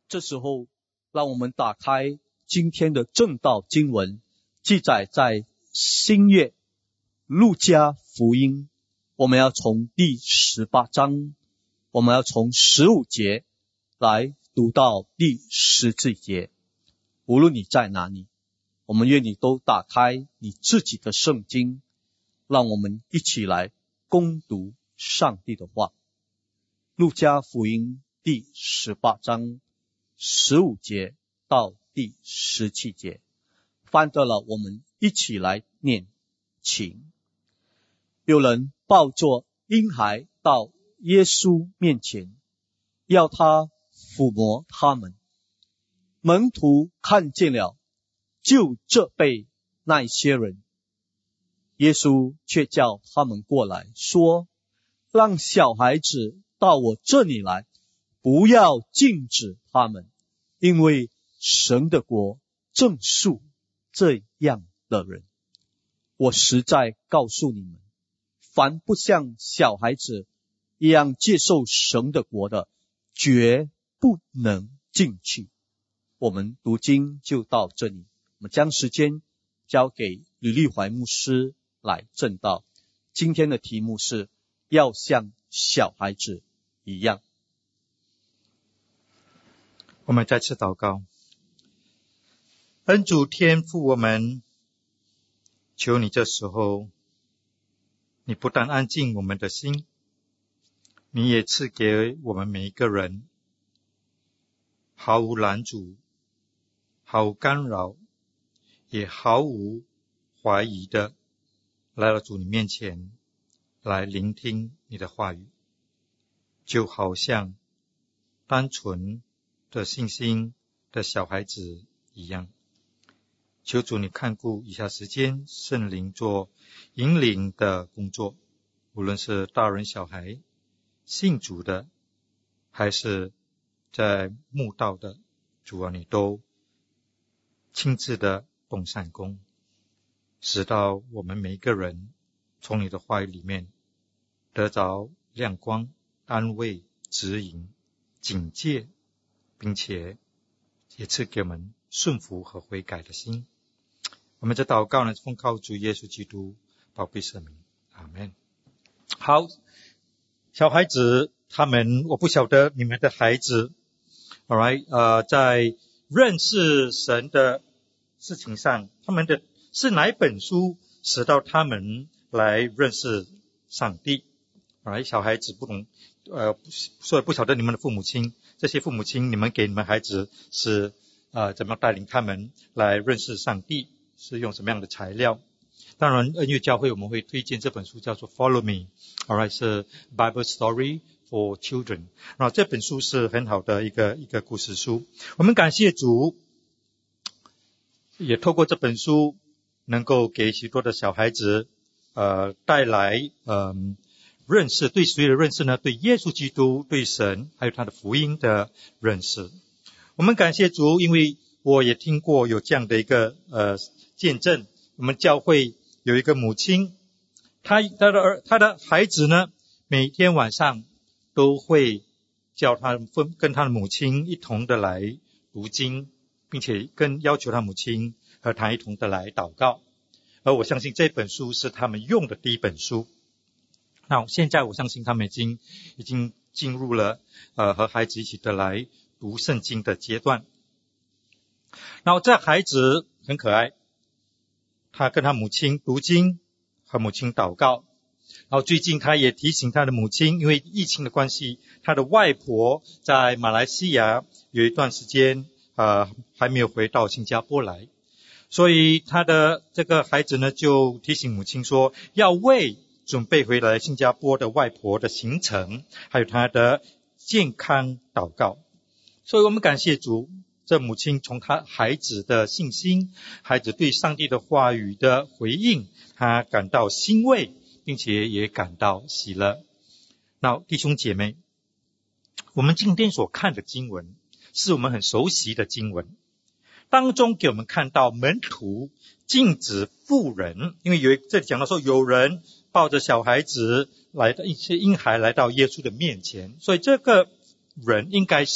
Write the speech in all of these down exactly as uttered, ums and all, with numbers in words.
这时候让我们打开今天的正道经文，记载在新约路加福音，我们要从第十八章，我们要从十五节来读到第十四节。无论你在哪里，我们愿你都打开你自己的圣经，让我们一起来攻读上帝的话。路加福音第十八章十五节到第十七节，翻得了，我们一起来念，请。有人抱着婴孩到耶稣面前，要他抚摸他们。门徒看见了，就责备那些人。耶稣却叫他们过来，说：让小孩子到我这里来，不要禁止他们，因为神的国正属这样的人。我实在告诉你们，凡不像小孩子一样接受神的国的，绝不能进去。我们读经就到这里，我们将时间交给吕立怀牧师来证道。今天的题目是要像小孩子一样。 我们再次祷告。恩主天父，我们求你这时候，你不但安静我们的心，你也赐给我们每一个人毫无拦阻，毫无干扰，也毫无怀疑的来到主你面前，来聆听你的话语，就好像单纯的信心的小孩子一样。求主你看顾以下时间，圣灵做引领的工作，无论是大人小孩，信主的还是在慕道的，主啊，你都亲自的动善工，使到我们每一个人从你的话语里面得着亮光、安慰、指引、警戒，并且也赐给我们顺服和悔改的心。我们这祷告呢，奉靠主耶稣基督宝贵圣名，阿们。好，小孩子他们，我不晓得你们的孩子 all right 呃，在认识神的事情上，他们的是哪一本书使到他们来认识上帝。all right 小孩子不懂呃，所以不晓得你们的父母亲，这些父母亲，你们给你们孩子是呃怎么带领他们来认识上帝，是用什么样的材料。当然恩悦教会我们会推荐这本书，叫做 Follow Me， all right 是 Bible Story for Children， 然后这本书是很好的一个一个故事书。我们感谢主，也透过这本书能够给许多的小孩子呃带来呃认识，对谁的认识呢？对耶稣基督，对神，还有他的福音的认识。我们感谢主，因为我也听过有这样的一个呃见证，我们教会有一个母亲，她她的儿她的孩子呢，每天晚上都会叫他分跟他的母亲一同的来读经，并且跟要求他母亲和他一同的来祷告。而我相信这本书是他们用的第一本书。那现在我相信他们已经已经进入了呃和孩子一起的来读圣经的阶段。然后这孩子很可爱，他跟他母亲读经，和母亲祷告。然后最近他也提醒他的母亲，因为疫情的关系，他的外婆在马来西亚有一段时间呃还没有回到新加坡来，所以他的这个孩子呢就提醒母亲说，要为准备回来新加坡的外婆的行程还有他的健康祷告。所以我们感谢主，这母亲从他孩子的信心，孩子对上帝的话语的回应，他感到欣慰，并且也感到喜乐。那弟兄姐妹，我们今天所看的经文是我们很熟悉的经文，当中给我们看到门徒禁止妇人，因为有这里讲到说有人抱着小孩子来的一些婴孩来到耶稣的面前，所以这个人应该是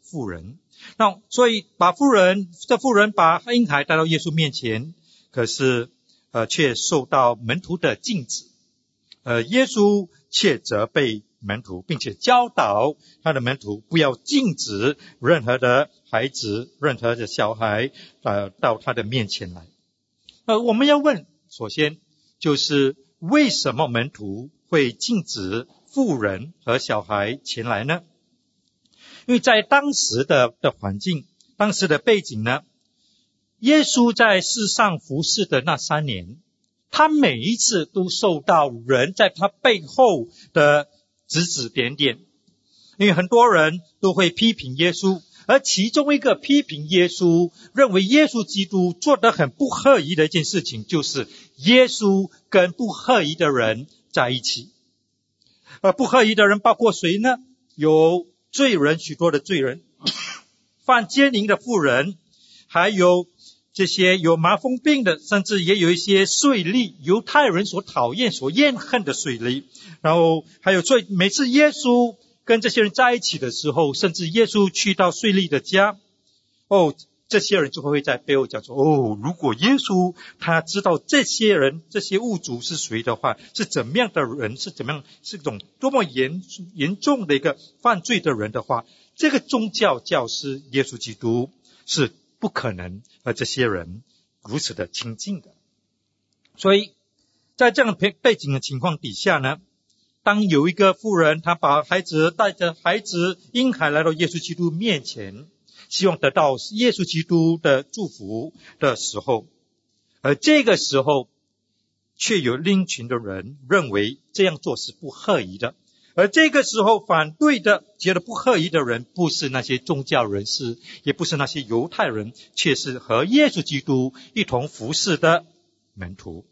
妇人。那所以把妇人这妇人把婴孩带到耶稣面前，可是呃却受到门徒的禁止。呃耶稣却责备门徒，并且教导他的门徒不要禁止任何的孩子、任何的小孩呃到他的面前来。呃我们要问，首先就是为什么门徒会禁止妇人和小孩前来呢？因为在当时的的环境，当时的背景呢，耶稣在世上服侍的那三年，他每一次都受到人在他背后的指指点点。因为很多人都会批评耶稣，而其中一个批评耶稣，认为耶稣基督做得很不合宜的一件事情，就是耶稣跟不合宜的人在一起。而不合宜的人包括谁呢？有罪人，许多的罪人，犯奸淫的妇人，还有这些有麻风病的，甚至也有一些税吏，犹太人所讨厌所厌恨的税吏。然后还有最每次耶稣跟这些人在一起的时候，甚至耶稣去到税吏的家，哦这些人就会在背后讲说，哦，如果耶稣他知道这些人这些物主是谁的话，是怎么样的人，是怎么样，是种多么严严重的一个犯罪的人的话，这个宗教教师耶稣基督是不可能和这些人如此的亲近的。所以在这样的背景的情况底下呢，当有一个妇人她把孩子带着孩子婴孩来到耶稣基督面前，希望得到耶稣基督的祝福的时候，而这个时候却有另一群的人认为这样做是不合宜的。而这个时候反对的觉得不合宜的人，不是那些宗教人士，也不是那些犹太人，却是和耶稣基督一同服侍的门徒。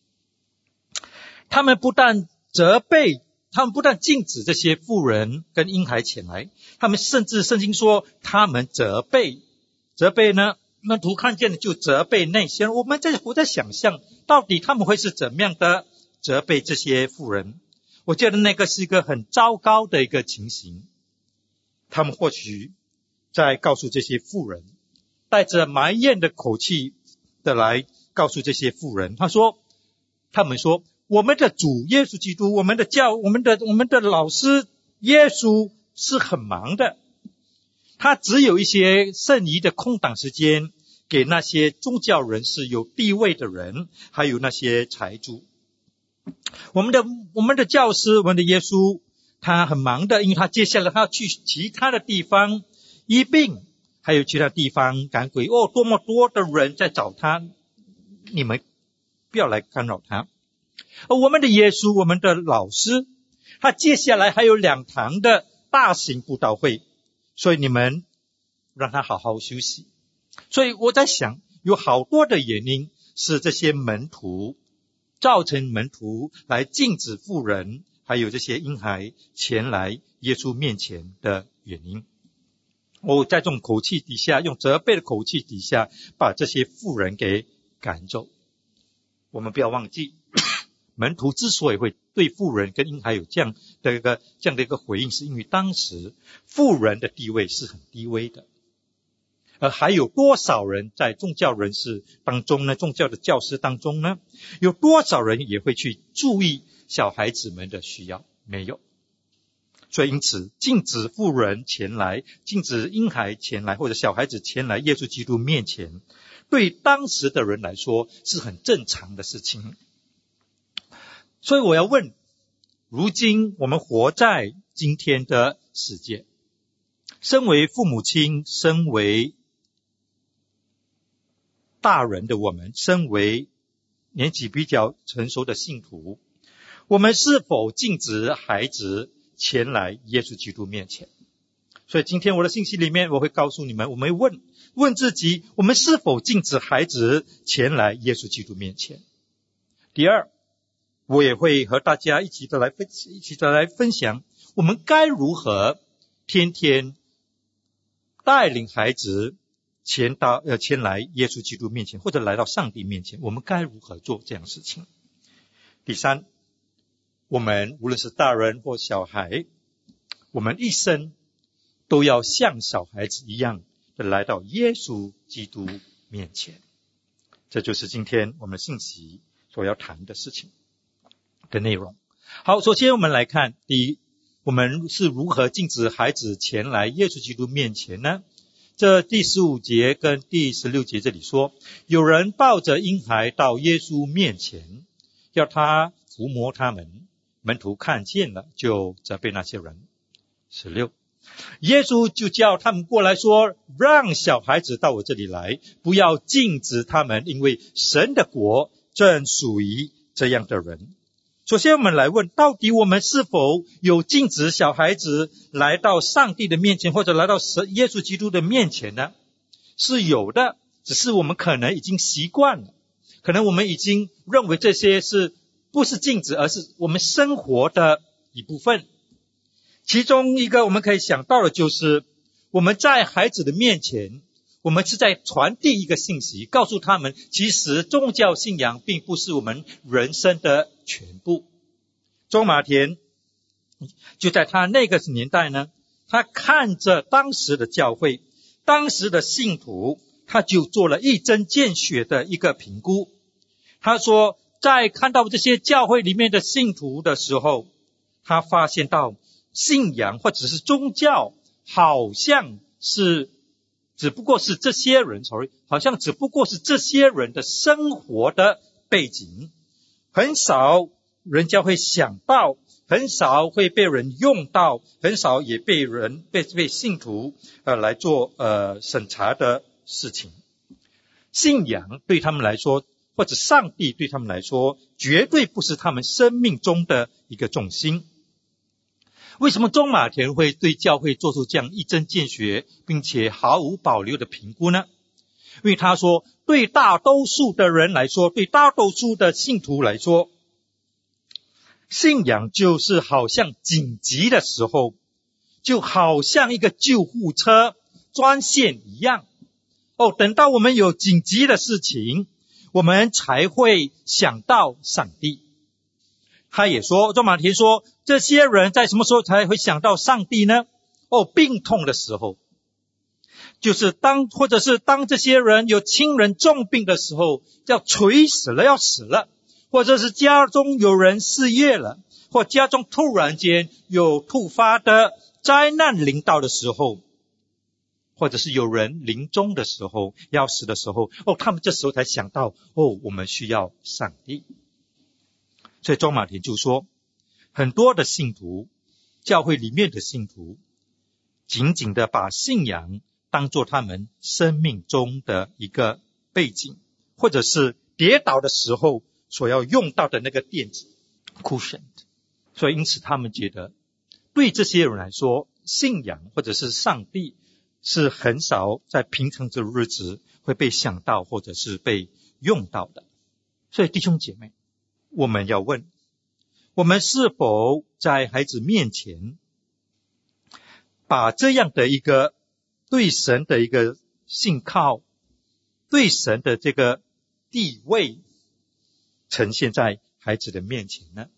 他们不但责备，他们不但禁止这些妇人跟婴孩前来，他们甚至圣经说他们责备。责备呢，门徒看见了就责备那些人。我们在我在想象到底他们会是怎么样的责备这些妇人。我觉得那个是一个很糟糕的一个情形。他们或许在告诉这些妇人，带着埋怨的口气的来告诉这些妇人，他说他们说我们的主耶稣基督，我们的教我们的我们的老师耶稣是很忙的，他只有一些剩余的空档时间给那些宗教人士、有地位的人，还有那些财主。我们的我们的教师，我们的耶稣，他很忙的，因为他接下来他要去其他的地方医病，还有其他地方赶鬼。哦，多么多的人在找他，你们不要来干扰他。而我们的耶稣，我们的老师，他接下来还有两堂的大型布道会，所以你们让他好好休息。所以我在想，有好多的原因是这些门徒造成门徒来禁止妇人还有这些婴孩前来耶稣面前的原因。我在这种口气底下，用责备的口气底下把这些妇人给赶走。我们不要忘记，门徒之所以会对妇人跟婴孩有这样的一个这样的一个回应，是因为当时妇人的地位是很低微的。而还有多少人在宗教人士当中呢，宗教的教师当中呢，有多少人也会去注意小孩子们的需要？没有。所以因此禁止妇人前来，禁止婴孩前来，或者小孩子前来耶稣基督面前，对当时的人来说是很正常的事情。所以我要问，如今我们活在今天的世界，身为父母亲，身为大人的我们，身为年纪比较成熟的信徒，我们是否禁止孩子前来耶稣基督面前？所以今天我的信息里面，我会告诉你们，我们问问自己，我们是否禁止孩子前来耶稣基督面前？第二，我也会和大家一起的来分一起的来分享，我们该如何天天带领孩子前到呃前来耶稣基督面前，或者来到上帝面前，我们该如何做这样的事情？第三，我们无论是大人或小孩，我们一生都要像小孩子一样的来到耶稣基督面前。这就是今天我们信息所要谈的事情的内容。好，首先我们来看，第一，我们是如何禁止孩子前来耶稣基督面前呢？这第十五节跟第十六节这里说，有人抱着婴孩到耶稣面前，要他抚摸他们，门徒看见了，就责备那些人。十六，耶稣就叫他们过来说，让小孩子到我这里来，不要禁止他们，因为神的国正属于这样的人。首先我们来问，到底我们是否有禁止小孩子来到上帝的面前，或者来到神耶稣基督的面前呢？是有的，只是我们可能已经习惯了，可能我们已经认为这些是不是禁止，而是我们生活的一部分。其中一个我们可以想到的就是，我们在孩子的面前，我们是在传递一个信息，告诉他们其实宗教信仰并不是我们人生的全部。周马田就在他那个年代呢，他看着当时的教会，当时的信徒，他就做了一针见血的一个评估。他说，在看到这些教会里面的信徒的时候，他发现到信仰或者是宗教好像是只不过是这些人 sorry 好像只不过是这些人的生活的背景，很少人家会想到，很少会被人用到，很少也被人被被信徒呃来做呃审查的事情。信仰对他们来说，或者上帝对他们来说，绝对不是他们生命中的一个重心。为什么中马田会对教会做出这样一针见血并且毫无保留的评估呢？因为他说，对大多数的人来说，对大多数的信徒来说，信仰就是好像紧急的时候，就好像一个救护车专线一样。哦，等到我们有紧急的事情，我们才会想到上帝。他也说，周马田说，这些人在什么时候才会想到上帝呢？哦，病痛的时候，就是当或者是当这些人有亲人重病的时候，要垂死了，要死了，或者是家中有人失业了，或家中突然间有突发的灾难临到的时候，或者是有人临终的时候，要死的时候，哦，他们这时候才想到，哦，我们需要上帝。所以周马田就说，很多的信徒，教会里面的信徒，紧紧的把信仰当作他们生命中的一个背景，或者是跌倒的时候所要用到的那个垫子 cushion。 所以因此他们觉得，对这些人来说，信仰或者是上帝是很少在平常的日子会被想到或者是被用到的。所以弟兄姐妹，我们要问，我们是否在孩子面前把这样的一个对神的一个信靠，对神的这个地位呈现在孩子的面前呢？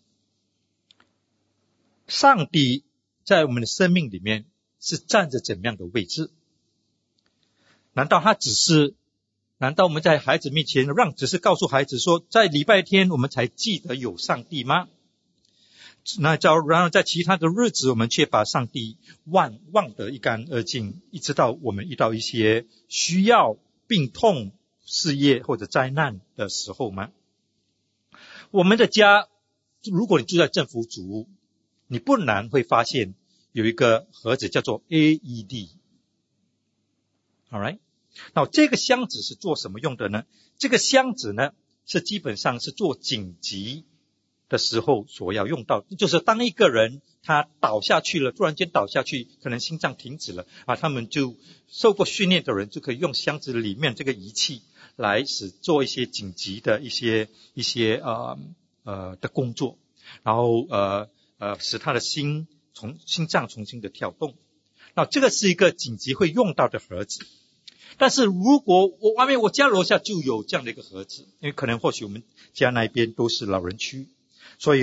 上帝在我们的生命里面是站着怎么样的位置？难道他只是难道我们在孩子面前让只是告诉孩子说，在礼拜天我们才记得有上帝吗？那然后在其他的日子我们却把上帝忘忘得一干二净，一直到我们遇到一些需要、病痛、事业或者灾难的时候吗？我们的家，如果你住在政府主屋，你不难会发现有一个盒子叫做 A E D。 Alright， 那这个箱子是做什么用的呢？这个箱子呢，是基本上是做紧急的时候所要用到，就是当一个人他倒下去了，突然间倒下去，可能心脏停止了啊，他们就受过训练的人就可以用箱子里面这个仪器来使做一些紧急的一些一些呃呃的工作，然后呃呃使他的心从心脏重新的跳动。那这个是一个紧急会用到的盒子。但是如果我外面我家楼下就有这样的一个盒子，因为可能或许我们家那边都是老人区，所以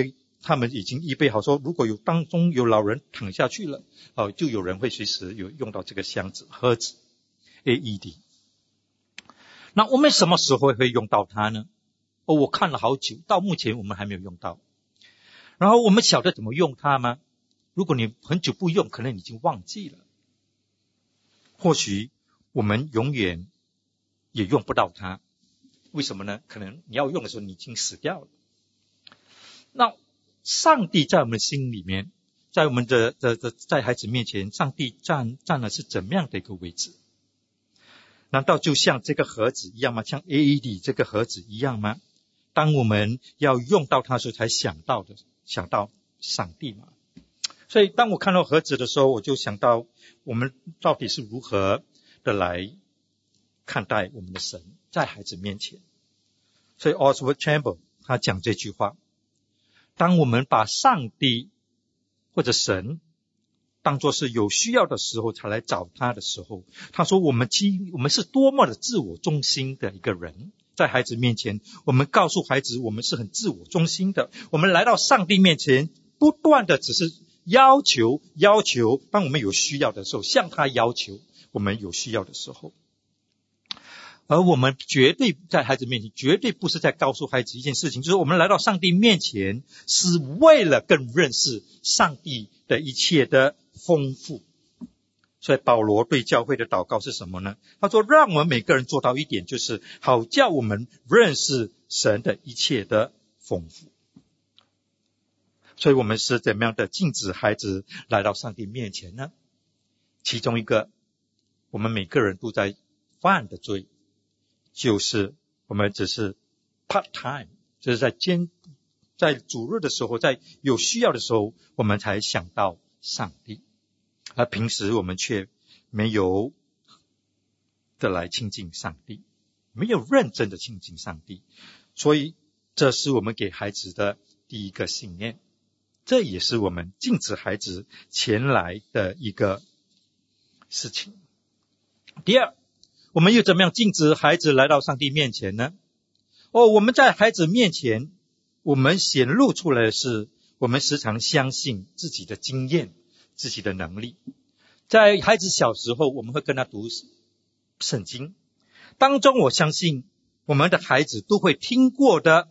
他们已经预备好说，如果有当中有老人躺下去了，哦，就有人会随时有用到这个箱子盒子 A E D。 那我们什么时候会用到它呢？哦，我看了好久，到目前我们还没有用到。然后我们晓得怎么用它吗？如果你很久不用，可能已经忘记了，或许我们永远也用不到它。为什么呢？可能你要用的时候你已经死掉了。那上帝在我们心里面，在我们的的的在孩子面前，上帝站站的是怎么样的一个位置？难道就像这个盒子一样吗？像 A E D 这个盒子一样吗？当我们要用到它的时候才想到的，想到上帝吗？所以当我看到盒子的时候，我就想到我们到底是如何的来看待我们的神在孩子面前。所以 Oswald Chambers 他讲这句话，当我们把上帝或者神当作是有需要的时候才来找他的时候，他说我们其我们是多么的自我中心的一个人。在孩子面前，我们告诉孩子我们是很自我中心的，我们来到上帝面前不断的只是要求要求，当我们有需要的时候向他要求我们有需要的时候。而我们绝对在孩子面前绝对不是在告诉孩子一件事情，就是我们来到上帝面前是为了更认识上帝的一切的丰富。所以保罗对教会的祷告是什么呢？他说让我们每个人做到一点，就是好叫我们认识神的一切的丰富。所以我们是怎么样的禁止孩子来到上帝面前呢？其中一个我们每个人都在犯的罪，就是我们只是 part time， 就是在兼在主日的时候，在有需要的时候我们才想到上帝，而平时我们却没有的来亲近上帝，没有认真的亲近上帝。所以这是我们给孩子的第一个信念，这也是我们禁止孩子前来的一个事情。第二，我们又怎么样禁止孩子来到上帝面前呢？哦，我们在孩子面前，我们显露出来的是我们时常相信自己的经验，自己的能力。在孩子小时候，我们会跟他读圣经当中，我相信我们的孩子都会听过的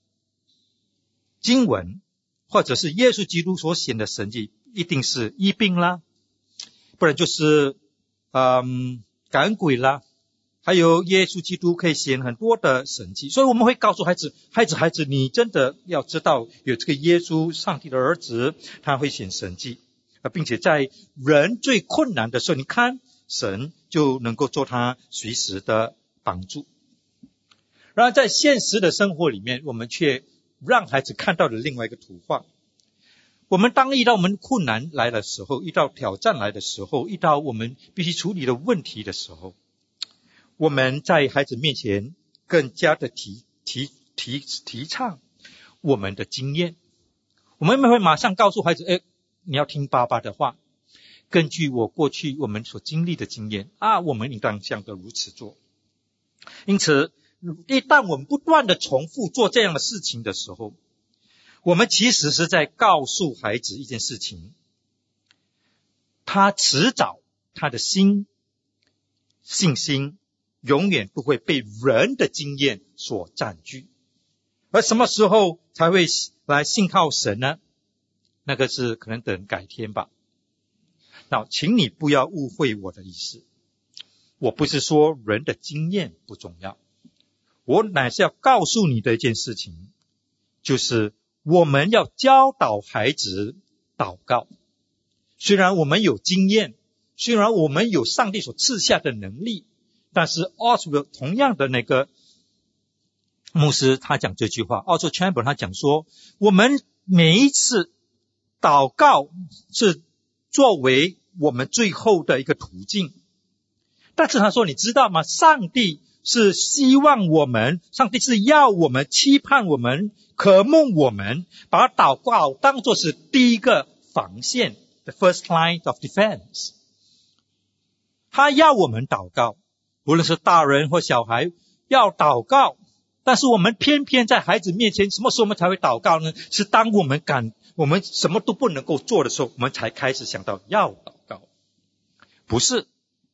经文，或者是耶稣基督所显的神迹，一定是医病啦，不然就是嗯赶鬼啦，还有耶稣基督可以显很多的神迹。所以我们会告诉孩子，孩子孩子你真的要知道有这个耶稣上帝的儿子，他会显神迹，并且在人最困难的时候，你看神就能够做他随时的帮助。然而在现实的生活里面，我们却让孩子看到了另外一个图画。我们当遇到我们困难来的时候，遇到挑战来的时候，遇到我们必须处理的问题的时候，我们在孩子面前更加的提提提提倡我们的经验。我们会马上告诉孩子，诶，你要听爸爸的话，根据我过去我们所经历的经验啊，我们应当这样的如此做。因此一旦我们不断的重复做这样的事情的时候，我们其实是在告诉孩子一件事情，他迟早他的心信心永远不会被人的经验所占据。而什么时候才会来信靠神呢？那个是可能等改天吧。那请你不要误会我的意思，我不是说人的经验不重要，我乃是要告诉你的一件事情，就是我们要教导孩子祷告。虽然我们有经验，虽然我们有上帝所赐下的能力，但是 Oswald 同样的那个牧师他讲这句话， Oswald Chambers 他讲说，我们每一次祷告是作为我们最后的一个途径。但是他说，你知道吗？上帝是希望我们，上帝是要我们，期盼我们，渴慕我们，把祷告当作是第一个防线 the first line of defense。 他要我们祷告，无论是大人或小孩要祷告， 但是我们偏偏在孩子面前，什么时候我们才会祷告呢？是当我们感我们什么都不能够做的时候，我们才开始想到要祷告。不是，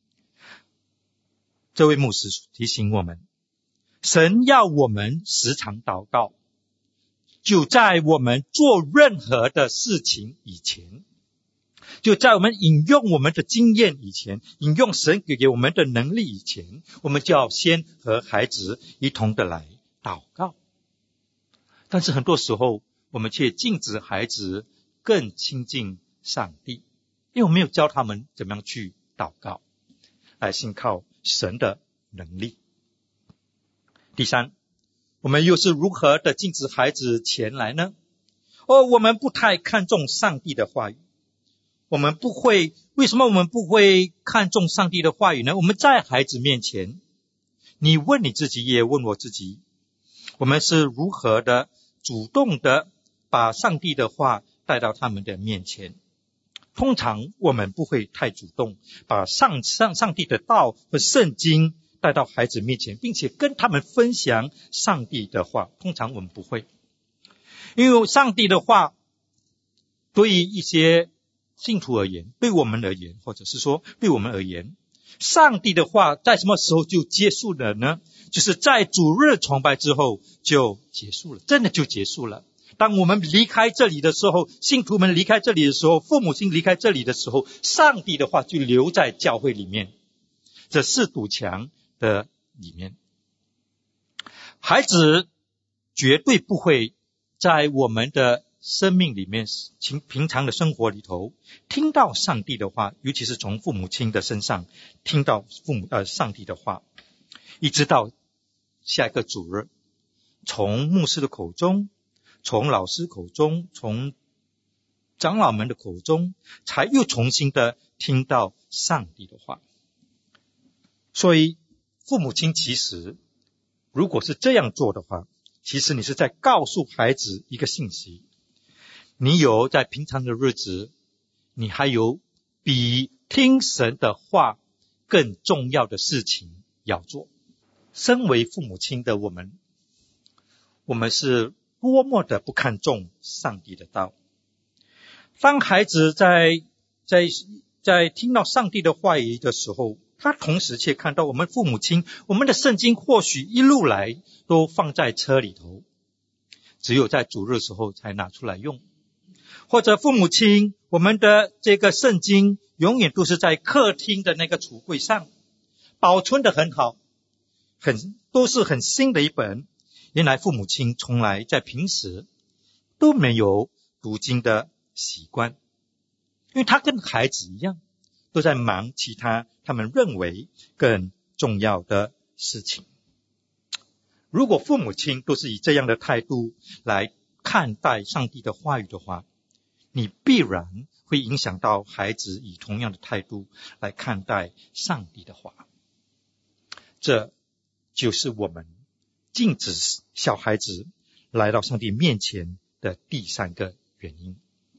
这位牧师提醒我们，神要我们时常祷告，就在我们做任何的事情以前，就在我们引用我们的经验以前，引用神给给我们的能力以前，我们就要先和孩子一同的来祷告。但是很多时候我们却禁止孩子更亲近上帝，因为我们没有教他们怎么样去祷告，来信靠神的能力。第三，我们又是如何的禁止孩子前来呢？哦，我们不太看重上帝的话语。我们不会，为什么我们不会看重上帝的话语呢？我们在孩子面前，你问你自己，也问我自己，我们是如何的主动的把上帝的话带到他们的面前？通常我们不会太主动把上上上帝的道和圣经带到孩子面前，并且跟他们分享上帝的话。通常我们不会，因为上帝的话对于一些信徒而言，对我们而言，或者是说对我们而言，上帝的话在什么时候就结束了呢？就是在主日崇拜之后就结束了，真的就结束了。当我们离开这里的时候，信徒们离开这里的时候，父母亲离开这里的时候，上帝的话就留在教会里面，这四堵墙的里面。孩子绝对不会在我们的生命里面，平常的生活里头听到上帝的话，尤其是从父母亲的身上听到父母呃上帝的话，一直到下一个主日，从牧师的口中，从老师口中，从长老们的口中，才又重新的听到上帝的话。所以父母亲其实如果是这样做的话，其实你是在告诉孩子一个信息，你有在平常的日子，你还有比听神的话更重要的事情要做。身为父母亲的我们，我们是多么的不看重上帝的道。当孩子在在在听到上帝的话语的时候，他同时却看到我们父母亲，我们的圣经或许一路来都放在车里头，只有在主日的时候才拿出来用。或者父母亲，我们的这个圣经永远都是在客厅的那个橱柜上，保存得很好，很都是很新的一本。原来父母亲从来在平时都没有读经的习惯，因为他跟孩子一样，都在忙其他他们认为更重要的事情。如果父母亲都是以这样的态度来看待上帝的话语的话，你必然会影响到孩子以同样的态度来看待上帝的话。这就是我们禁止小孩子来到上帝面前的第三个原因。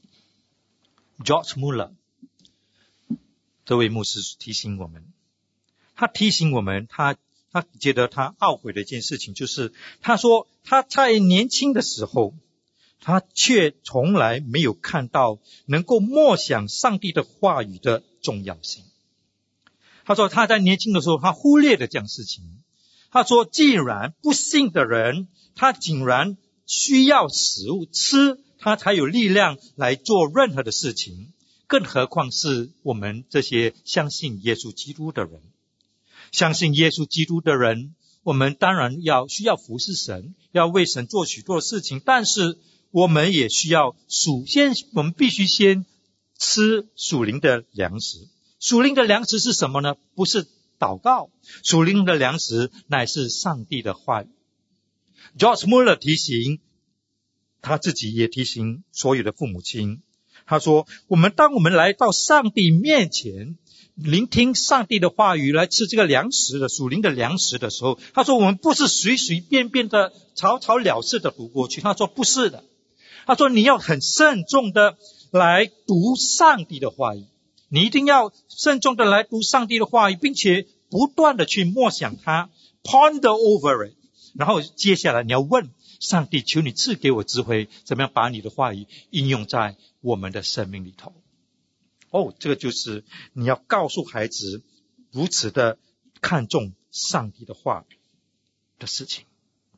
George Muller 这位牧师提醒我们，他提醒我们他他觉得他懊悔的一件事情，就是他说他在年轻的时候，他却从来没有看到能够默想上帝的话语的重要性。他说他在年轻的时候他忽略了这样事情。他说既然不信的人他竟然需要食物吃，他才有力量来做任何的事情，更何况是我们这些相信耶稣基督的人。相信耶稣基督的人，我们当然要需要服侍神，要为神做许多事情，但是我们也需要首先我们必须先吃属灵的粮食。属灵的粮食是什么呢？不是祷告，属灵的粮食乃是上帝的话语。 George Muller 提醒他自己，也提醒所有的父母亲，他说我们当我们来到上帝面前聆听上帝的话语，来吃这个粮食的属灵的粮食的时候，他说我们不是随随便便的草草了事的读过去。他说不是的，他说你要很慎重的来读上帝的话语，你一定要慎重的来读上帝的话语，并且不断的去默想它， ponder over it， 然后接下来你要问上帝，求你赐给我智慧，怎么样把你的话语应用在我们的生命里头。哦，这个就是你要告诉孩子如此的看重上帝的话的事情。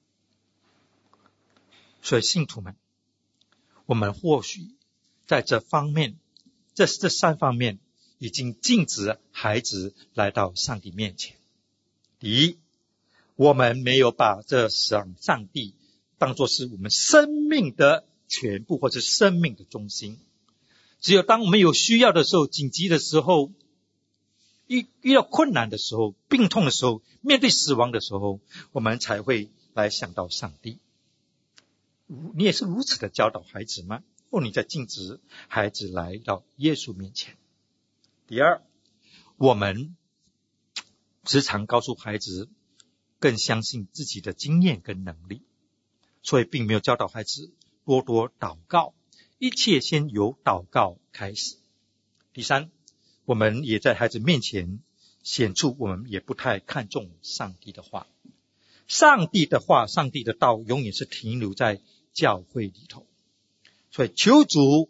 所以信徒们，我们或许在这方面，这这三方面已经禁止孩子来到上帝面前。第一，我们没有把这上上帝当作是我们生命的全部或者生命的中心。只有当我们有需要的时候，紧急的时候，遇遇到困难的时候，病痛的时候，面对死亡的时候，我们才会来想到上帝。你也是如此的教导孩子吗？或你在禁止孩子来到耶稣面前？第二，我们时常告诉孩子更相信自己的经验跟能力，所以并没有教导孩子多多祷告，一切先由祷告开始。第三，我们也在孩子面前显出我们也不太看重上帝的话。上帝的话，上帝的道永远是停留在教会里头。所以求主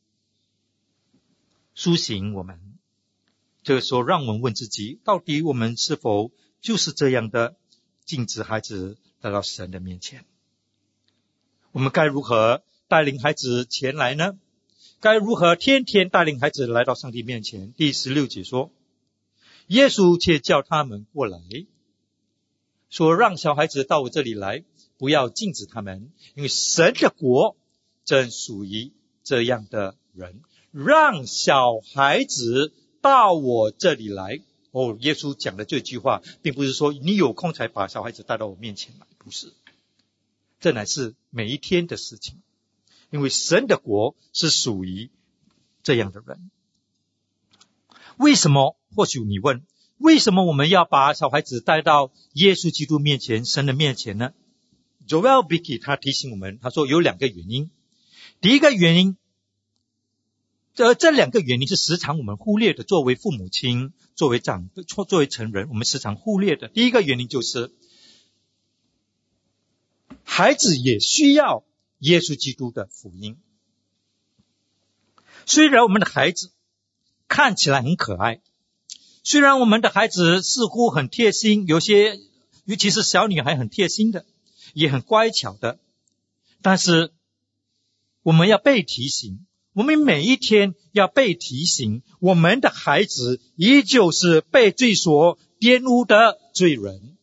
苏醒我们，这个时候让我们问自己，到底我们是否就是这样的禁止孩子来到神的面前？我们该如何带领孩子前来呢？该如何天天带领孩子来到上帝面前？第十六节说，耶稣却叫他们过来，说让小孩子到我这里来，不要禁止他们，因为神的国正属于这样的人。让小孩子到我这里来。哦，耶稣讲的这句话并不是说你有空才把小孩子带到我面前来，不是，这乃是每一天的事情，因为神的国是属于这样的人。为什么？或许你问，为什么我们要把小孩子带到耶稣基督面前，神的面前呢？ Joel Bickey 他提醒我们，他说有两个原因。第一个原因，这这两个原因是时常我们忽略的，作为父母亲，作为长辈，作为成人，我们时常忽略的。第一个原因就是孩子也需要耶稣基督的福音。虽然我们的孩子看起来很可爱，虽然我们的孩子似乎很贴心，有些尤其是小女孩很贴心的，也很乖巧的，但是我们要被提醒，我们每一天要被提醒，我们的孩子依旧是被罪所玷污的罪人。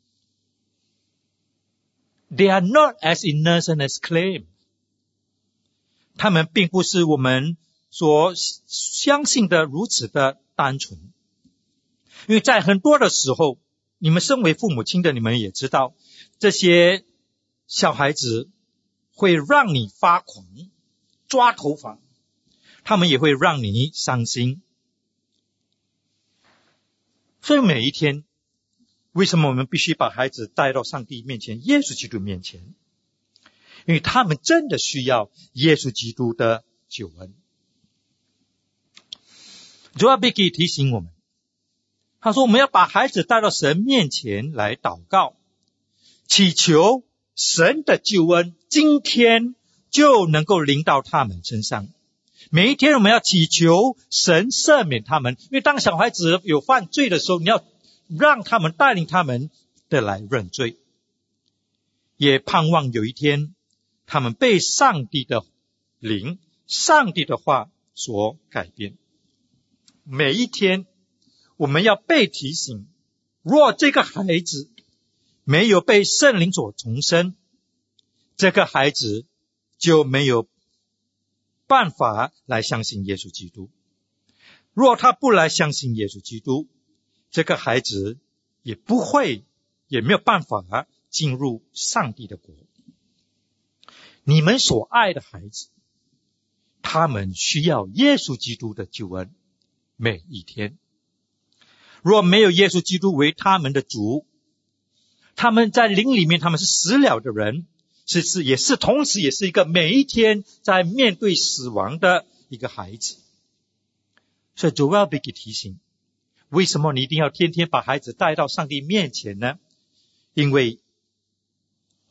They are not as innocent as claim， 他们并不是我们所相信的如此的单纯。因为在很多的时候，你们身为父母亲的，你们也知道，这些小孩子会让你发狂，抓头发，他们也会让你伤心。所以每一天，为什么我们必须把孩子带到上帝面前，耶稣基督面前？因为他们真的需要耶稣基督的救恩。Joel Bickey 提醒我们，他说我们要把孩子带到神面前来祷告，祈求神的救恩今天就能够临到他们身上。每一天我们要祈求神赦免他们，因为当小孩子有犯罪的时候，你要让他们带领他们的来认罪，也盼望有一天他们被上帝的灵、上帝的话所改变。每一天我们要被提醒，若这个孩子没有被圣灵所重生，这个孩子就没有办法来相信耶稣基督。若他不来相信耶稣基督，这个孩子也不会，也没有办法进入上帝的国。你们所爱的孩子，他们需要耶稣基督的救恩，每一天。若没有耶稣基督为他们的主，他们在灵里面他们是死了的人，是是也是同时也是一个每一天在面对死亡的一个孩子。所以 Joel Bickey 提醒，为什么你一定要天天把孩子带到上帝面前呢？因为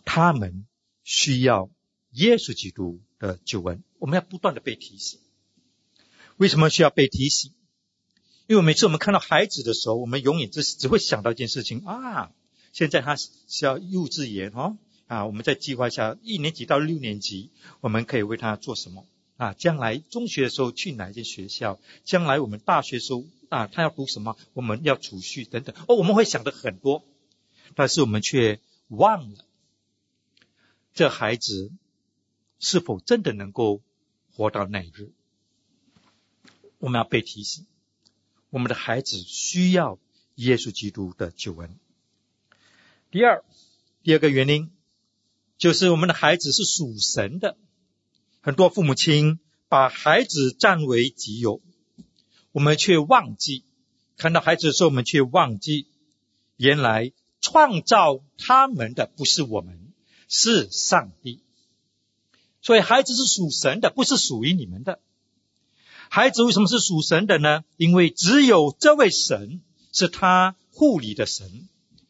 他们需要耶稣基督的救恩。我们要不断的被提醒。为什么需要被提醒？因为每次我们看到孩子的时候，我们永远只只会想到一件事情啊，现在他是要幼稚园哦，啊，我们在计划下一年级到六年级，我们可以为他做什么啊？将来中学的时候去哪一间学校？将来我们大学的时候啊，他要读什么？我们要储蓄等等。哦，我们会想的很多，但是我们却忘了，这孩子是否真的能够活到那一日？我们要被提醒，我们的孩子需要耶稣基督的救恩。第二，第二个原因就是我们的孩子是属神的。很多父母亲把孩子占为己有，我们却忘记，看到孩子的时候我们却忘记，原来创造他们的不是我们，是上帝。所以孩子是属神的，不是属于你们的。孩子为什么是属神的呢？因为只有这位神是他护理的神，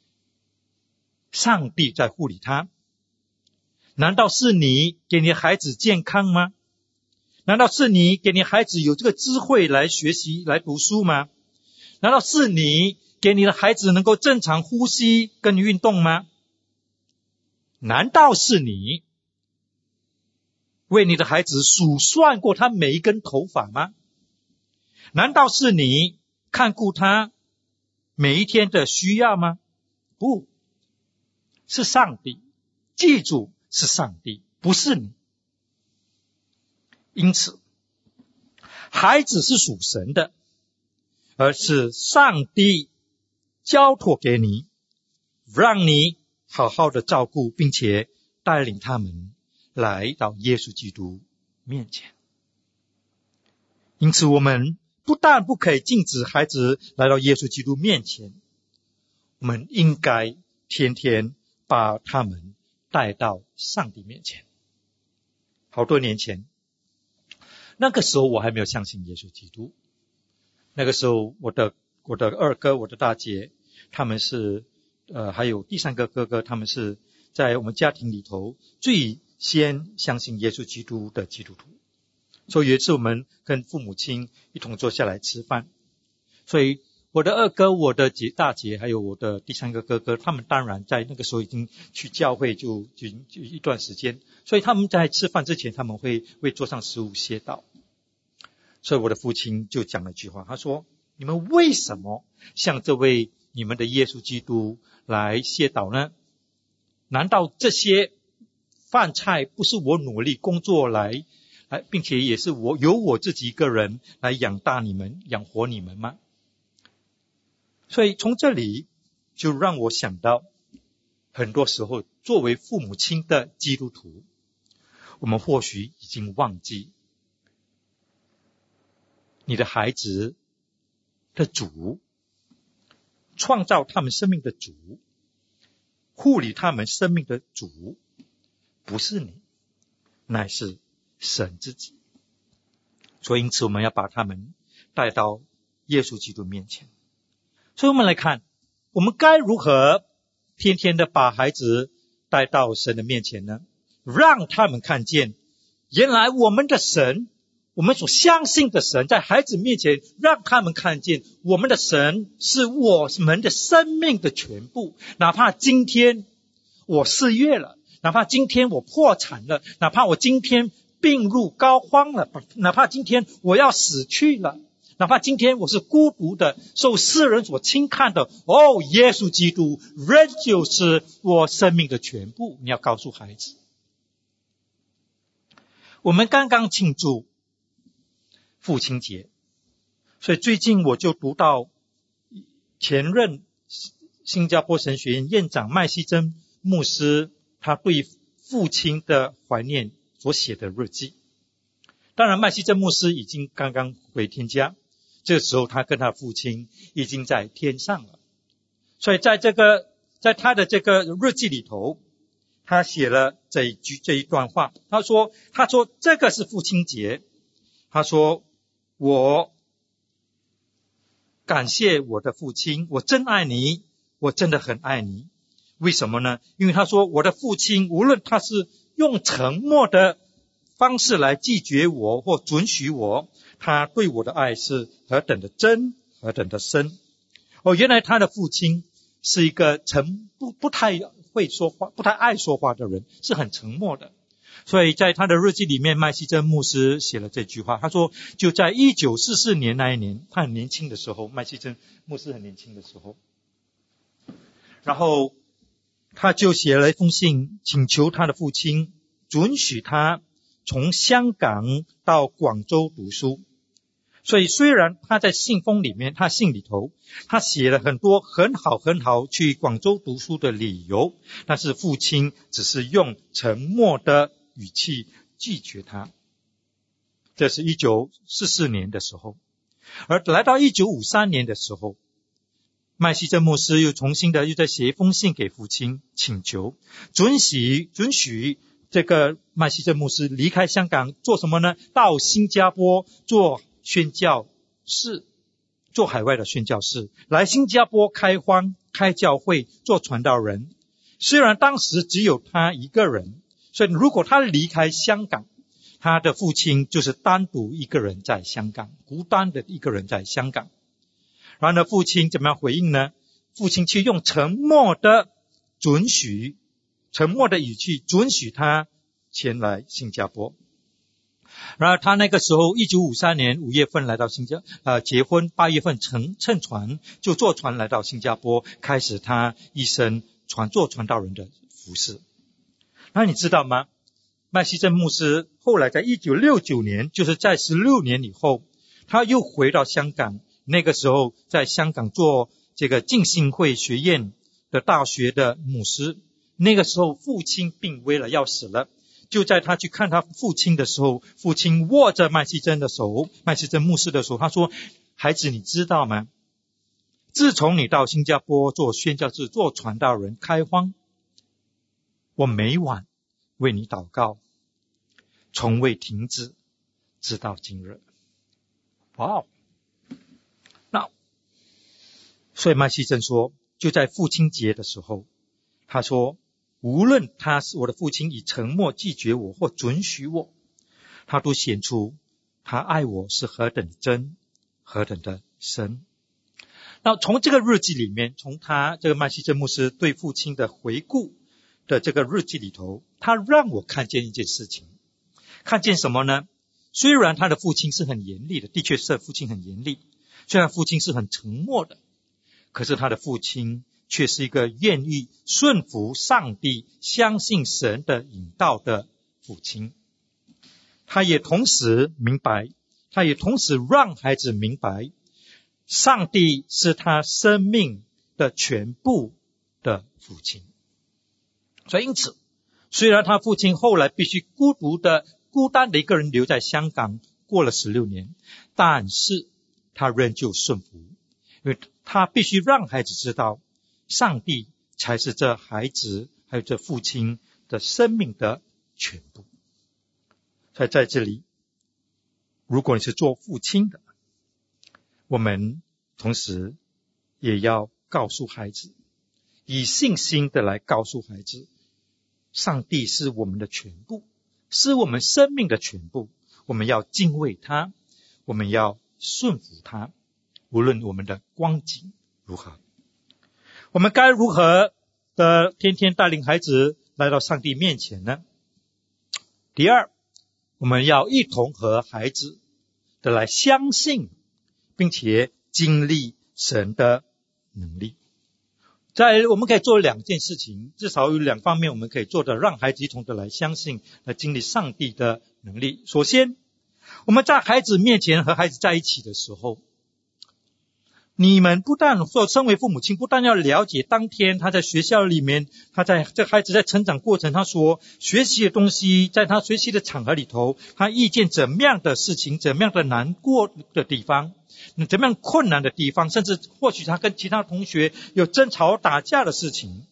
上帝在护理他。难道是你给你的孩子健康吗？难道是你给你孩子有这个智慧来学习来读书吗？难道是你给你的孩子能够正常呼吸跟运动吗？难道是你为你的孩子数算过他每一根头发吗？难道是你看顾他每一天的需要吗？不，是上帝。记住，是上帝，不是你。因此，孩子是属神的，而是上帝交托给你，让你好好的照顾，并且带领他们来到耶稣基督面前。因此我们不但不可以禁止孩子来到耶稣基督面前，我们应该天天把他们带到上帝面前。好多年前，那个时候我还没有相信耶稣基督。那个时候我的我的二哥我的大姐他们是呃还有第三个哥哥，他们是在我们家庭里头最先相信耶稣基督的基督徒。所以有一次我们跟父母亲一同坐下来吃饭，所以我的二哥我的姐大姐还有我的第三个哥哥，他们当然在那个时候已经去教会就就就一段时间，所以他们在吃饭之前他们会为桌上食物谢祷。所以我的父亲就讲了一句话，他说，你们为什么向这位你们的耶稣基督来谢祷呢？难道这些饭菜不是我努力工作来并且也是我由我自己一个人来养大你们养活你们吗？所以从这里就让我想到，很多时候作为父母亲的基督徒，我们或许已经忘记你的孩子的主，创造他们生命的主，护理他们生命的主不是你，乃是神自己。所以因此我们要把他们带到耶稣基督面前。所以我们来看，我们该如何天天的把孩子带到神的面前呢？让他们看见，原来我们的神，我们所相信的神，在孩子面前让他们看见，我们的神是我们的生命的全部。哪怕今天我失业了，哪怕今天我破产了，哪怕我今天病入膏肓了，哪怕今天我要死去了，哪怕今天我是孤独的，受世人所轻看的，哦，耶稣基督仍旧是我生命的全部。你要告诉孩子，我们刚刚庆祝父亲节，所以最近我就读到前任新加坡神学院院长麦希珍牧师他对父亲的怀念所写的日记。当然麦希珍牧师已经刚刚回天家，这个时候他跟他父亲已经在天上了。所以在这个在他的这个日记里头，他写了这一句这一段话。他说他说这个是父亲节，他说我感谢我的父亲，我真爱你，我真的很爱你。 为什么呢？因为他说我的父亲无论他是用沉默的方式来拒绝我或准许我，他对我的爱是何等的真，何等的深。哦，原来他的父亲是一个沉不不太会说话，不太爱说话的人，是很沉默的。所以在他的日记里面，麦希真牧师写了这句话，他说就在一九四四年那一年，他很年轻的时候，麦希真牧师很年轻的时候，然后他就写了一封信，请求他的父亲准许他从香港到广州读书。所以虽然他在信封里面，他信里头他写了很多很好很好去广州读书的理由，但是父亲只是用沉默的语气拒绝他。这是一九四四年的时候。而来到一九五三年的时候，麦希真牧师又重新的又再写一封信给父亲，请求准许准许这个麦希真牧师离开香港，做什么呢？到新加坡做宣教士，做海外的宣教士，来新加坡开荒、开教会、做传道人。虽然当时只有他一个人，所以如果他离开香港，他的父亲就是单独一个人在香港，孤单的一个人在香港。然而父亲怎么样回应呢？父亲却用沉默的准许，沉默的语气准许他前来新加坡。然而他那个时候一九五三年五月份来到新加呃结婚，八月份乘乘船就坐船来到新加坡，开始他一生传做传道人的服事。那你知道吗？麦希真牧师后来在一九六九年，就是在十六年以后，他又回到香港，那个时候在香港做这个浸信会学院的大学的牧师。那个时候父亲病危了，要死了。就在他去看他父亲的时候，父亲握着麦希真的手，麦希真牧师的手，他说：孩子，你知道吗？自从你到新加坡做宣教士、做传道人、开荒，我每晚为你祷告，从未停止，直到今日。哇哦！那所以麦希真说，就在父亲节的时候，他说无论他是我的父亲以沉默拒绝我或准许我，他都显出他爱我是何等真，何等的深。那从这个日记里面，从他这个麦希真牧师对父亲的回顾的这个日记里头，他让我看见一件事情。看见什么呢？虽然他的父亲是很严厉的，的确是父亲很严厉，虽然父亲是很沉默的，可是他的父亲却是一个愿意顺服上帝、相信神的引导的父亲。他也同时明白，他也同时让孩子明白，上帝是他生命的全部的父亲。所以因此，虽然他父亲后来必须孤独的、孤单的一个人留在香港过了十六年，但是他仍旧顺服，因为他必须让孩子知道，上帝才是这孩子还有这父亲的生命的全部。所以在这里，如果你是做父亲的，我们同时也要告诉孩子，以信心的来告诉孩子，上帝是我们的全部，是我们生命的全部，我们要敬畏他，我们要顺服他，无论我们的光景如何。我们该如何的天天带领孩子来到上帝面前呢？第二，我们要一同和孩子的来相信并且经历神的能力。在我们可以做两件事情，至少有两方面我们可以做的，让孩子一同的来相信，来经历上帝的能力。首先，我们在孩子面前和孩子在一起的时候，你们不但说身为父母亲，不但要了解当天他在学校里面，他在这孩子在成长过程，他所学习的东西，在他学习的场合里头，他遇见怎么样的事情，怎么样的难过的地方，怎么样困难的地方，甚至或许他跟其他同学有争吵打架的事情。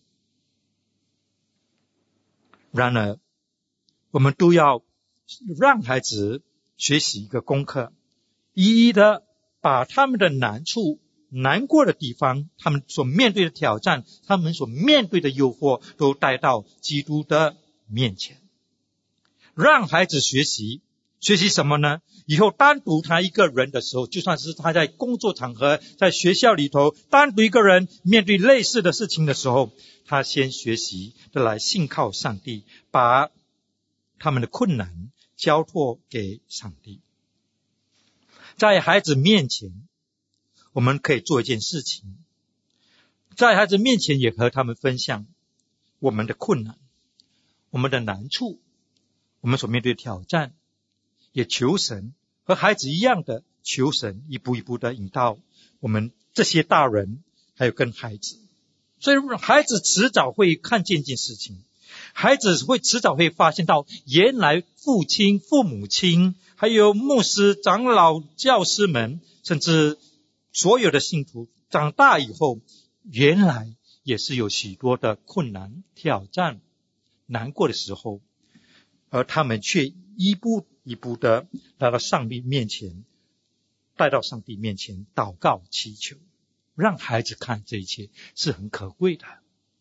然而我们都要让孩子学习一个功课，一一的把他们的难处难过的地方，他们所面对的挑战，他们所面对的诱惑，都带到基督的面前。让孩子学习，学习什么呢？以后单独他一个人的时候，就算是他在工作场合，在学校里头，单独一个人面对类似的事情的时候，他先学习的来信靠上帝，把他们的困难交托给上帝。在孩子面前，我们可以做一件事情，在孩子面前也和他们分享我们的困难，我们的难处，我们所面对的挑战，也求神和孩子一样的求神一步一步的引导我们这些大人还有跟孩子。所以孩子迟早会看见一件事情，孩子会迟早会发现到，原来父亲、父母亲还有牧师、长老、教师们，甚至所有的信徒长大以后，原来也是有许多的困难、挑战、难过的时候，而他们却一步一步的来到上帝面前，带到上帝面前祷告祈求，让孩子看这一切是很可贵的。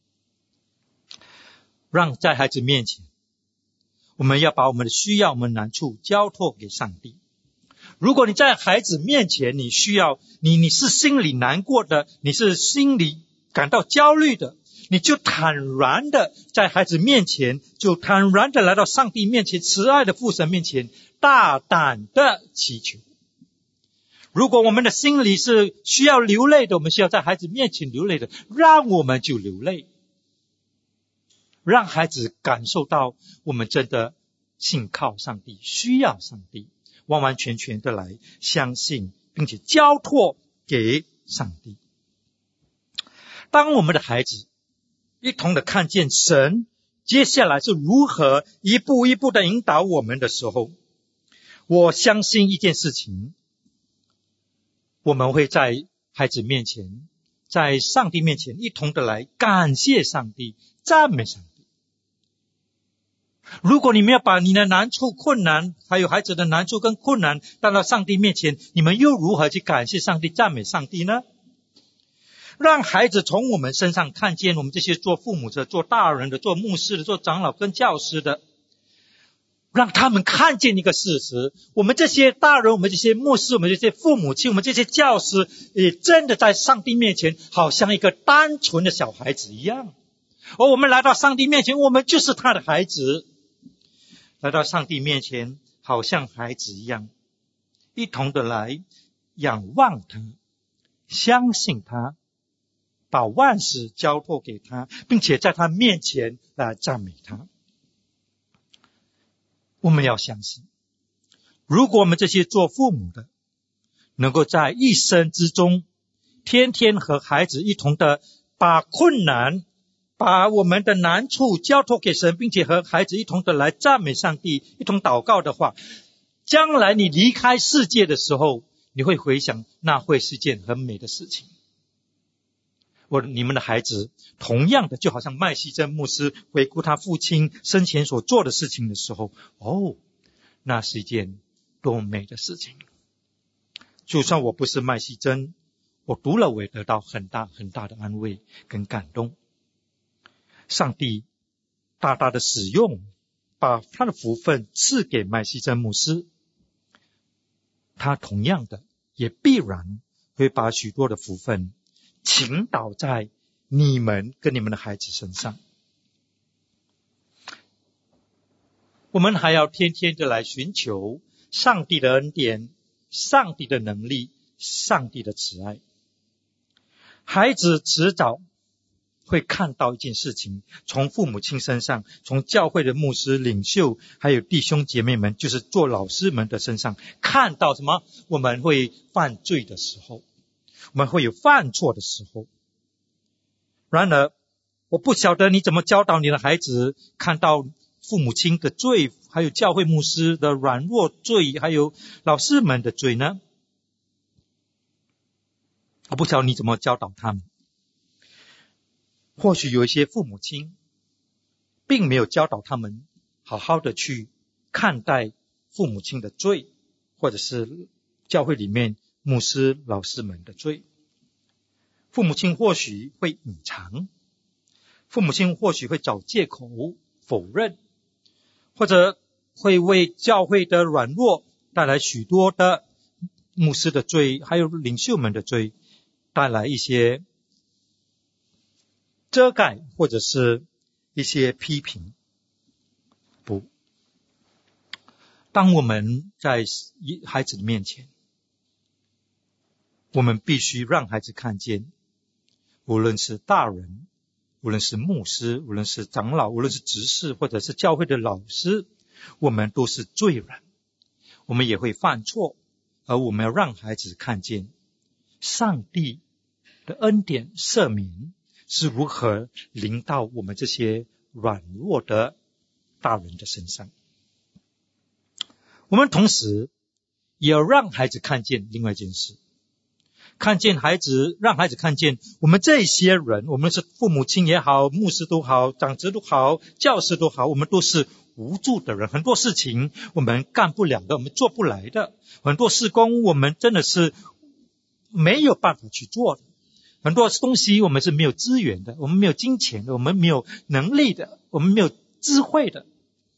让在孩子面前，我们要把我们的需要、我们的难处交托给上帝。如果你在孩子面前，你需要你你是心里难过的，你是心里感到焦虑的，你就坦然的在孩子面前，就坦然的来到上帝面前，慈爱的父神面前，大胆的祈求。如果我们的心里是需要流泪的，我们需要在孩子面前流泪的，让我们就流泪，让孩子感受到我们真的信靠上帝，需要上帝，完完全全的来相信并且交托给上帝。当我们的孩子一同的看见神接下来是如何一步一步的引导我们的时候，我相信一件事情，我们会在孩子面前，在上帝面前一同的来感谢上帝，赞美上帝。如果你们要把你的难处、困难，还有孩子的难处跟困难带到上帝面前，你们又如何去感谢上帝、赞美上帝呢？让孩子从我们身上看见，我们这些做父母的、做大人的、做牧师的、做长老跟教师的，让他们看见一个事实，我们这些大人、我们这些牧师、我们这些父母亲、我们这些教师，也真的在上帝面前好像一个单纯的小孩子一样。而我们来到上帝面前，我们就是他的孩子，来到上帝面前好像孩子一样，一同的来仰望他，相信他，把万事交托给他，并且在他面前来赞美他。我们要相信，如果我们这些做父母的能够在一生之中天天和孩子一同的把困难、把我们的难处交托给神，并且和孩子一同的来赞美上帝，一同祷告的话，将来你离开世界的时候，你会回想，那会是件很美的事情。我你们的孩子同样的，就好像麦西真牧师回顾他父亲生前所做的事情的时候，哦，那是一件多美的事情。就算我不是麦西真，我读了我也得到很大很大的安慰跟感动。上帝大大的使用，把他的福分赐给麦西真牧师，他同样的也必然会把许多的福分倾倒在你们跟你们的孩子身上。我们还要天天的来寻求上帝的恩典、上帝的能力、上帝的慈爱。孩子迟早会看到一件事情，从父母亲身上，从教会的牧师、领袖，还有弟兄姐妹们，就是做老师们的身上，看到什么？我们会犯罪的时候，我们会有犯错的时候。然而我不晓得你怎么教导你的孩子看到父母亲的罪，还有教会牧师的软弱罪，还有老师们的罪呢？我不晓得你怎么教导他们。或许有一些父母亲并没有教导他们好好的去看待父母亲的罪，或者是教会里面牧师老师们的罪。 父母亲或许会隐藏，父母亲或许会找借口否认，或者会为教会的软弱带来许多的牧师的罪，还有领袖们的罪，带来一些遮盖或者是一些批评。不，当我们在孩子的面前，我们必须让孩子看见，无论是大人，无论是牧师，无论是长老，无论是执事，或者是教会的老师，我们都是罪人，我们也会犯错，而我们要让孩子看见上帝的恩典赦免是如何临到我们这些软弱的大人的身上。我们同时也要让孩子看见另外一件事，看见孩子，让孩子看见我们这些人，我们是父母亲也好，牧师都好，长子都好，教师都好，我们都是无助的人，很多事情我们干不了的，我们做不来的，很多事工我们真的是没有办法去做的，很多东西我们是没有资源的，我们没有金钱的，我们没有能力的，我们没有智慧的。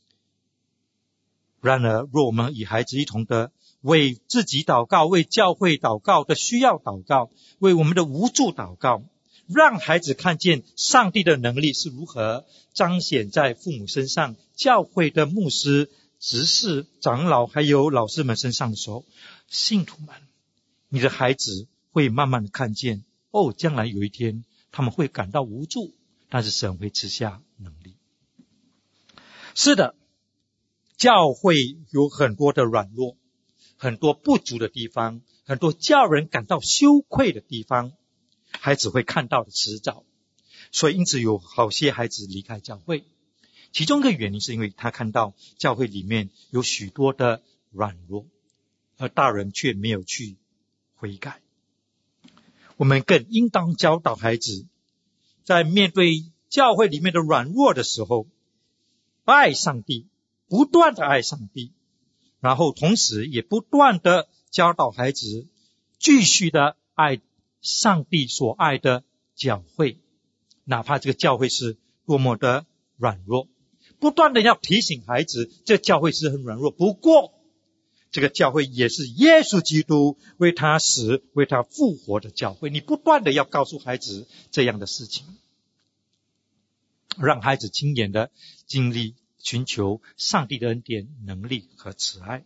然而若我们与孩子一同的为自己祷告，为教会祷告的需要祷告，为我们的无助祷告，让孩子看见上帝的能力是如何彰显在父母身上，教会的牧师、执事、长老还有老师们身上的时候，信徒们，你的孩子会慢慢的看见，哦，将来有一天他们会感到无助，但是神会赐下能力。是的，教会有很多的软弱，很多不足的地方，很多叫人感到羞愧的地方，孩子会看到的迟早。所以因此有好些孩子离开教会，其中一个原因是因为他看到教会里面有许多的软弱，而大人却没有去悔改。我们更应当教导孩子，在面对教会里面的软弱的时候，爱上帝，不断的爱上帝，然后同时也不断的教导孩子继续的爱上帝所爱的教会，哪怕这个教会是多么的软弱，不断的要提醒孩子这教会是很软弱，不过这个教会也是耶稣基督为他死为他复活的教会，你不断的要告诉孩子这样的事情，让孩子亲眼的经历寻求上帝的恩典、能力和慈爱。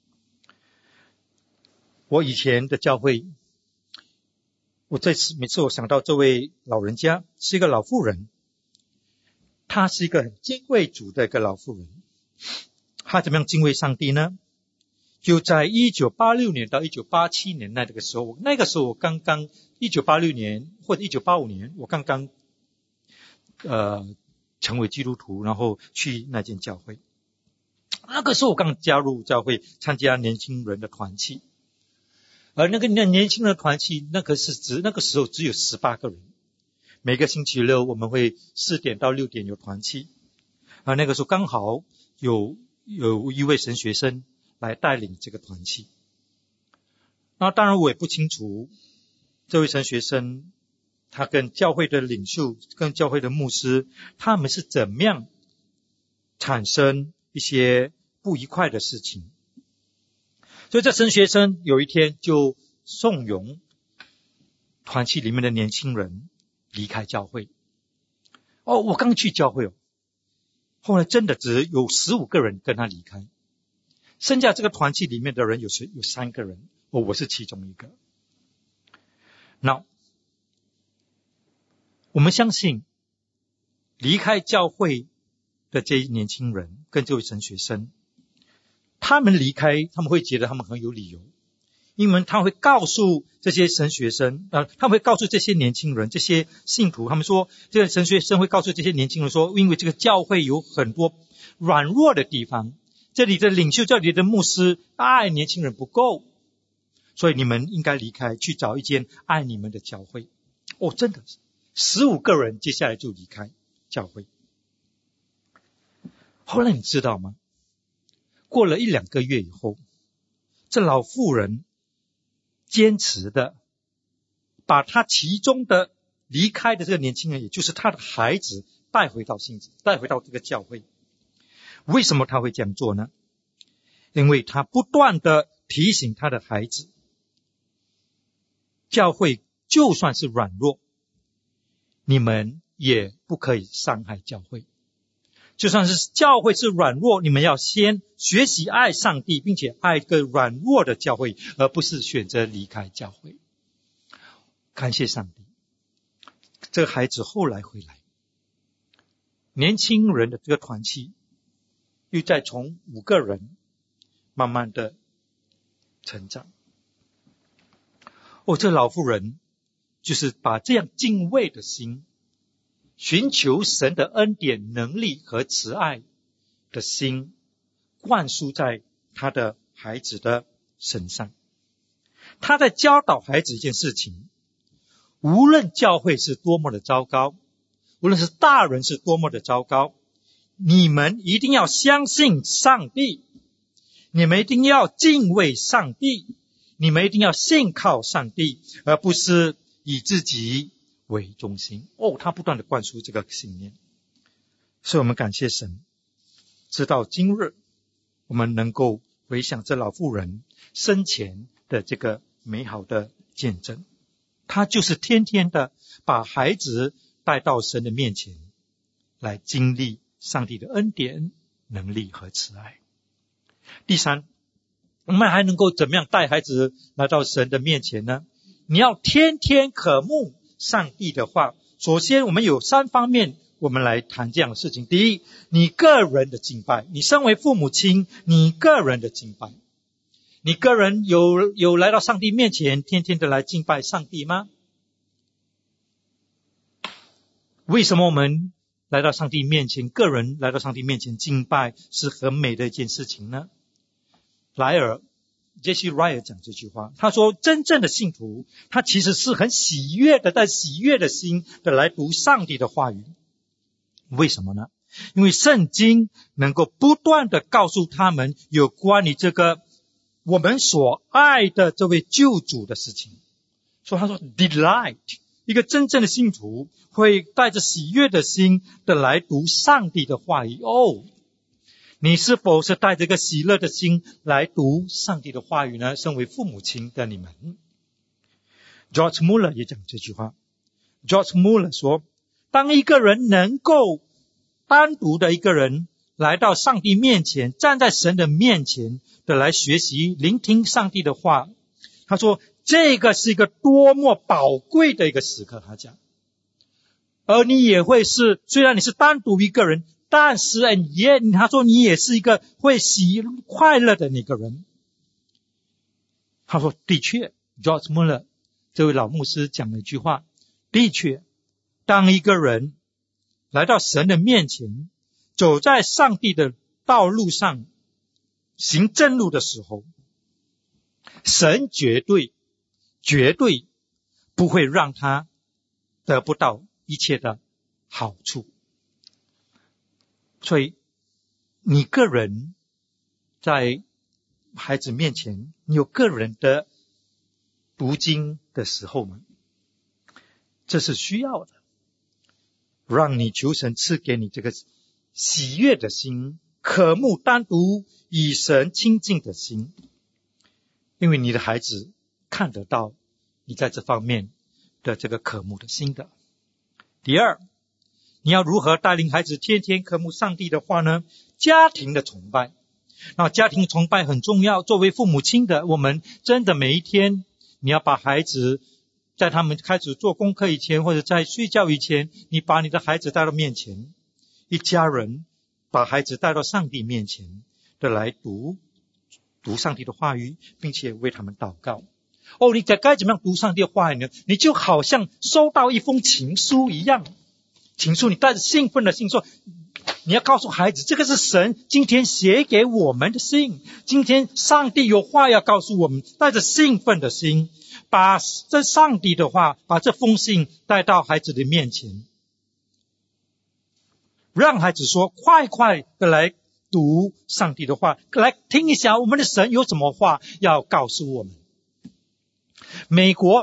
我以前的教会，我这次每次我想到这位老人家是一个老妇人，她是一个很敬畏主的一个老妇人。她怎么样敬畏上帝呢？就在一九八六年到一九八七年那个时候，那个时候我刚刚一九八六年或者一九八五年，我刚刚呃成为基督徒，然后去那间教会。那个时候我刚加入教会，参加年轻人的团契，而那个年轻人的团契，那个是指那个时候只有十八个人，每个星期六我们会四点到六点有团契，而那个时候刚好有有一位神学生来带领这个团契。那当然我也不清楚这位神学生他跟教会的领袖跟教会的牧师他们是怎么样产生一些不愉快的事情，所以这神学生有一天就怂恿团契里面的年轻人离开教会。哦，我刚去教会哦，后来真的只有十五个人跟他离开，剩下这个团契里面的人有有三个人，哦，我是其中一个。那我们相信离开教会的这些年轻人跟这位神学生，他们离开他们会觉得他们很有理由，因为他会告诉这些神学生呃，他们会告诉这些年轻人这些信徒，他们说这个神学生会告诉这些年轻人说，因为这个教会有很多软弱的地方，这里的领袖这里的牧师爱年轻人不够，所以你们应该离开，去找一间爱你们的教会。哦，真的是十五个人接下来就离开教会。后来你知道吗？过了一两个月以后，这老妇人坚持的把他其中的离开的这个年轻人，也就是他的孩子带回到信带回到这个教会。为什么他会这样做呢？因为他不断的提醒他的孩子，教会就算是软弱，你们也不可以伤害教会。就算是教会是软弱，你们要先学习爱上帝，并且爱一个软弱的教会，而不是选择离开教会。感谢上帝，这个孩子后来回来，年轻人的这个团契又再从五个人慢慢的成长。哦，这老妇人就是把这样敬畏的心，寻求神的恩典、能力和慈爱的心灌输在他的孩子的身上。他在教导孩子一件事情，无论教会是多么的糟糕，无论是大人是多么的糟糕，你们一定要相信上帝，你们一定要敬畏上帝，你们一定要信靠上帝，而不是以自己为中心。哦，他不断的灌输这个信念。所以我们感谢神，直到今日我们能够回想这老妇人生前的这个美好的见证。他就是天天的把孩子带到神的面前，来经历上帝的恩典、能力和慈爱。第三，我们还能够怎么样带孩子来到神的面前呢？你要天天渴慕上帝的话，首先我们有三方面我们来谈这样的事情。第一，你个人的敬拜，你身为父母亲，你个人的敬拜，你个人有有来到上帝面前天天的来敬拜上帝吗？为什么我们来到上帝面前，个人来到上帝面前敬拜是很美的一件事情呢？莱尔杰西·莱尔讲这句话，他说真正的信徒他其实是很喜悦的，带喜悦的心的来读上帝的话语。为什么呢？因为圣经能够不断的告诉他们有关于这个我们所爱的这位救主的事情。所以他说 delight， 一个真正的信徒会带着喜悦的心的来读上帝的话语。哦，你是否是带着一个喜乐的心来读上帝的话语呢？身为父母亲的你们， George Muller 也讲这句话。 George Muller 说，当一个人能够单独的一个人来到上帝面前，站在神的面前的来学习聆听上帝的话，他说这个是一个多么宝贵的一个时刻。他讲，而你也会是，虽然你是单独一个人，但是也他说你也是一个会喜快乐的那个人。他说的确， George Muller 这位老牧师讲了一句话，的确当一个人来到神的面前，走在上帝的道路上行正路的时候，神绝对绝对不会让他得不到一切的好处。所以你个人在孩子面前，你有个人的读经的时候吗？这是需要的，让你求神赐给你这个喜悦的心，渴慕单独与神亲近的心，因为你的孩子看得到你在这方面的这个渴慕的心的。第二，你要如何带领孩子天天渴慕上帝的话呢？家庭的崇拜。那家庭崇拜很重要，作为父母亲的我们真的每一天，你要把孩子在他们开始做功课以前，或者在睡觉以前，你把你的孩子带到面前，一家人把孩子带到上帝面前的来读读上帝的话语，并且为他们祷告。哦，你该怎么样读上帝的话语呢？你就好像收到一封情书一样，情书你带着兴奋的心说，你要告诉孩子，这个是神今天写给我们的信，今天上帝有话要告诉我们，带着兴奋的心，把这上帝的话，把这封信带到孩子的面前，让孩子说，快快的来读上帝的话，来听一下我们的神有什么话要告诉我们。美国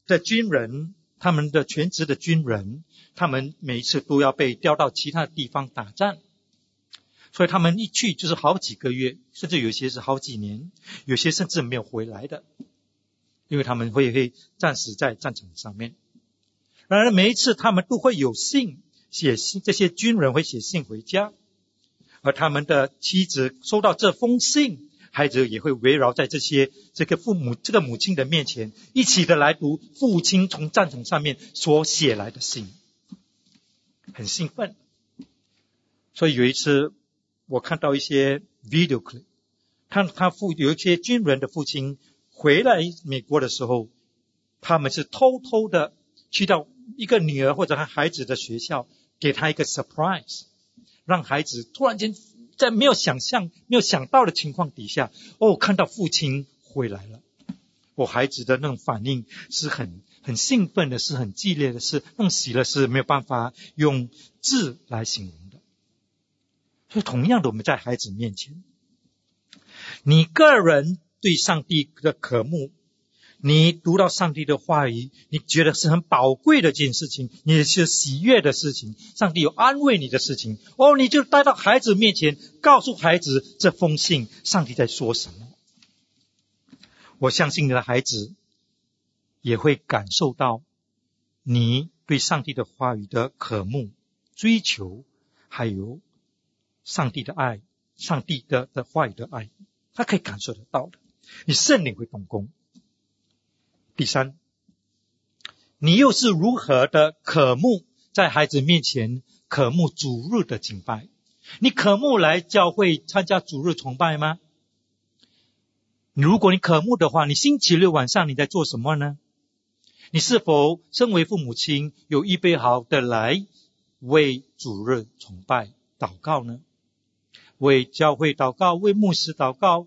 的军人，他们的全职的军人，他们每一次都要被调到其他地方打仗，所以他们一去就是好几个月，甚至有些是好几年，有些甚至没有回来的，因为他们会会战死在战场上面。然而每一次他们都会有信写信，这些军人会写信回家，而他们的妻子收到这封信，孩子也会围绕在这些这个父母这个母亲的面前，一起的来读父亲从战场上面所写来的信，很兴奋。所以有一次我看到一些 video clip， 看他父有一些军人的父亲回来美国的时候，他们是偷偷的去到一个女儿或者他孩子的学校，给他一个 surprise， 让孩子突然间在没有想象没有想到的情况底下，哦，看到父亲回来了，我孩子的那种反应是很很兴奋的，是很激烈的，是那种喜乐是没有办法用字来形容的。所以同样的，我们在孩子面前，你个人对上帝的渴慕，你读到上帝的话语，你觉得是很宝贵的一件事情，你是喜悦的事情，上帝有安慰你的事情，哦，你就带到孩子面前，告诉孩子这封信上帝在说什么。我相信你的孩子也会感受到你对上帝的话语的渴慕、追求，还有上帝的爱，上帝的的话语的爱，他可以感受得到的。你圣灵会动工。第三，你又是如何的渴慕在孩子面前渴慕主日的敬拜？你渴慕来教会参加主日崇拜吗？如果你渴慕的话，你星期六晚上你在做什么呢？你是否身为父母亲有预备好的来为主日崇拜祷告呢？为教会祷告，为牧师祷告，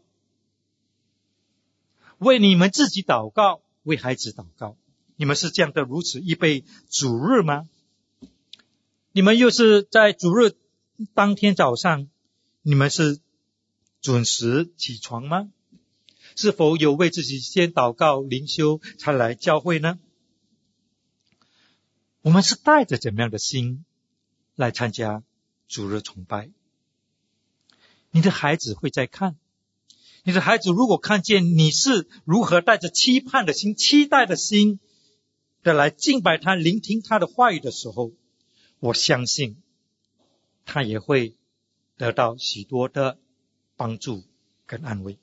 为你们自己祷告，为孩子祷告，你们是这样的如此预备主日吗？你们又是在主日当天早上，你们是准时起床吗？是否有为自己先祷告灵修才来教会呢？我们是带着怎么样的心来参加主日崇拜？你的孩子会在看，你的孩子如果看见你是如何带着期盼的心、期待的心的来敬拜他、聆听他的话语的时候，我相信他也会得到许多的帮助跟安慰。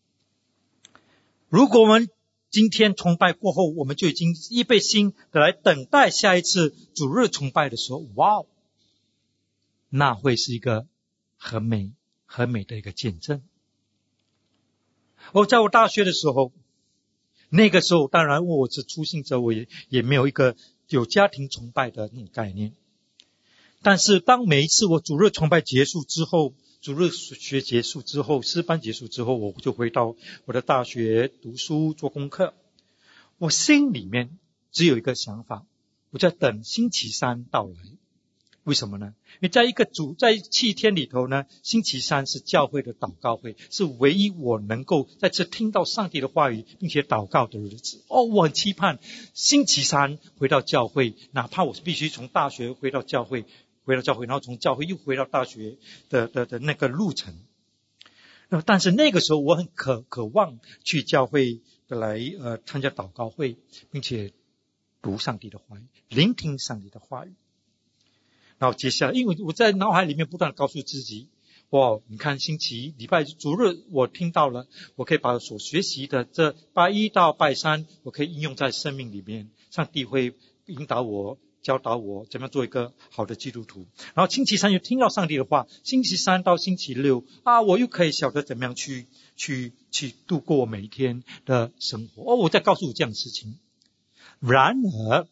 如果我们今天崇拜过后，我们就已经预备心的来等待下一次主日崇拜的时候，哇，那会是一个很美很美的一个见证。我在我大学的时候，那个时候当然我是初信者，我也也没有一个有家庭崇拜的那种概念。但是当每一次我主日崇拜结束之后，主日学结束之后，诗班结束之后，我就回到我的大学读书做功课。我心里面只有一个想法，我在等星期三到来。为什么呢？因为在一个主在七天里头呢，星期三是教会的祷告会，是唯一我能够再次听到上帝的话语并且祷告的日子。哦，我很期盼星期三回到教会，哪怕我必须从大学回到教会回到教会然后从教会又回到大学的的的那个路程。但是那个时候我很渴渴望去教会的来呃参加祷告会，并且读上帝的话语，聆听上帝的话语。然后接下来，因为我在脑海里面不断告诉自己，哇，你看星期礼拜主日我听到了，我可以把所学习的这拜一到拜三，我可以应用在生命里面，上帝会引导我教导我怎么样做一个好的基督徒。然后星期三又听到上帝的话，星期三到星期六啊，我又可以晓得怎么样去去去度过我每一天的生活。哦，我在告诉我这样的事情。然而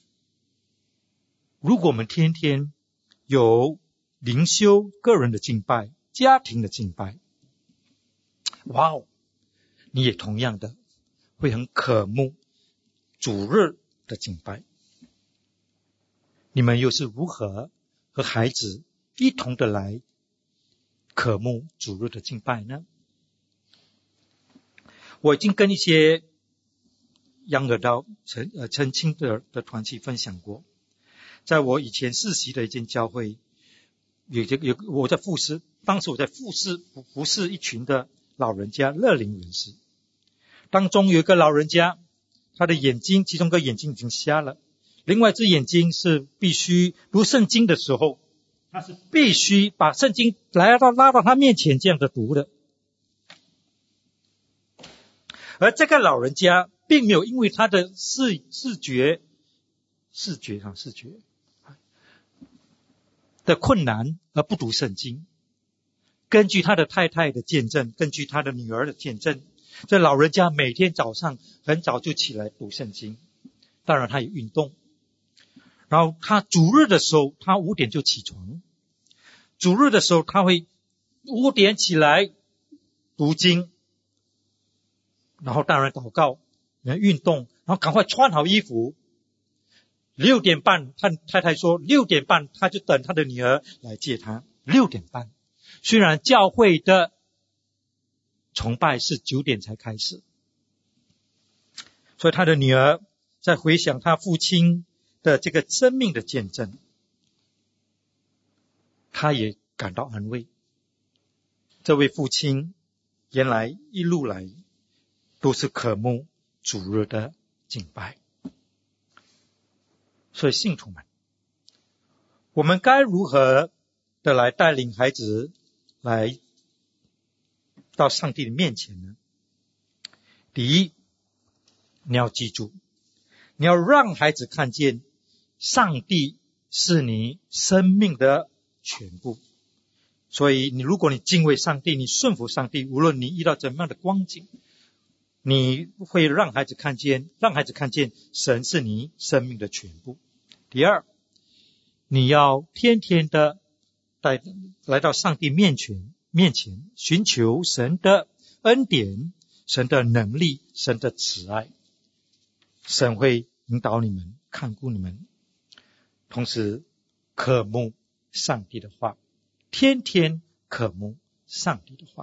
如果我们天天有灵修、个人的敬拜、家庭的敬拜，哇哦，你也同样的会很渴慕主日的敬拜。你们又是如何和孩子一同的来渴慕主日的敬拜呢？我已经跟一些 Young Adult 澄呃澄清的的团契分享过，在我以前世袭的一间教会，有有我在服侍，当时我在服侍不不是一群的老人家乐龄人士，当中有一个老人家，他的眼睛其中一个眼睛已经瞎了，另外一只眼睛是必须读圣经的时候，他是必须把圣经来到拉到他面前这样的读的。而这个老人家并没有因为他的视视觉视觉上视觉的困难而不读圣经。根据他的太太的见证，根据他的女儿的见证，这老人家每天早上很早就起来读圣经，当然他也运动。然后他主日的时候，他五点就起床。主日的时候，他会五点起来读经，然后当然祷告，然后运动，然后赶快穿好衣服。六点半，他太太说六点半他就等他的女儿来接他。六点半，虽然教会的崇拜是九点才开始，所以他的女儿在回想他父亲的这个生命的见证，他也感到安慰。这位父亲原来一路来都是渴慕主日的敬拜。所以信徒们，我们该如何的来带领孩子来到上帝的面前呢？第一，你要记住，你要让孩子看见上帝是你生命的全部。所以你如果你敬畏上帝，你顺服上帝，无论你遇到怎么样的光景，你会让孩子看见让孩子看见神是你生命的全部。第二，你要天天的带来到上帝面前面前寻求神的恩典，神的能力，神的慈爱。神会引导你们，看顾你们，同时渴慕上帝的话，天天渴慕上帝的话。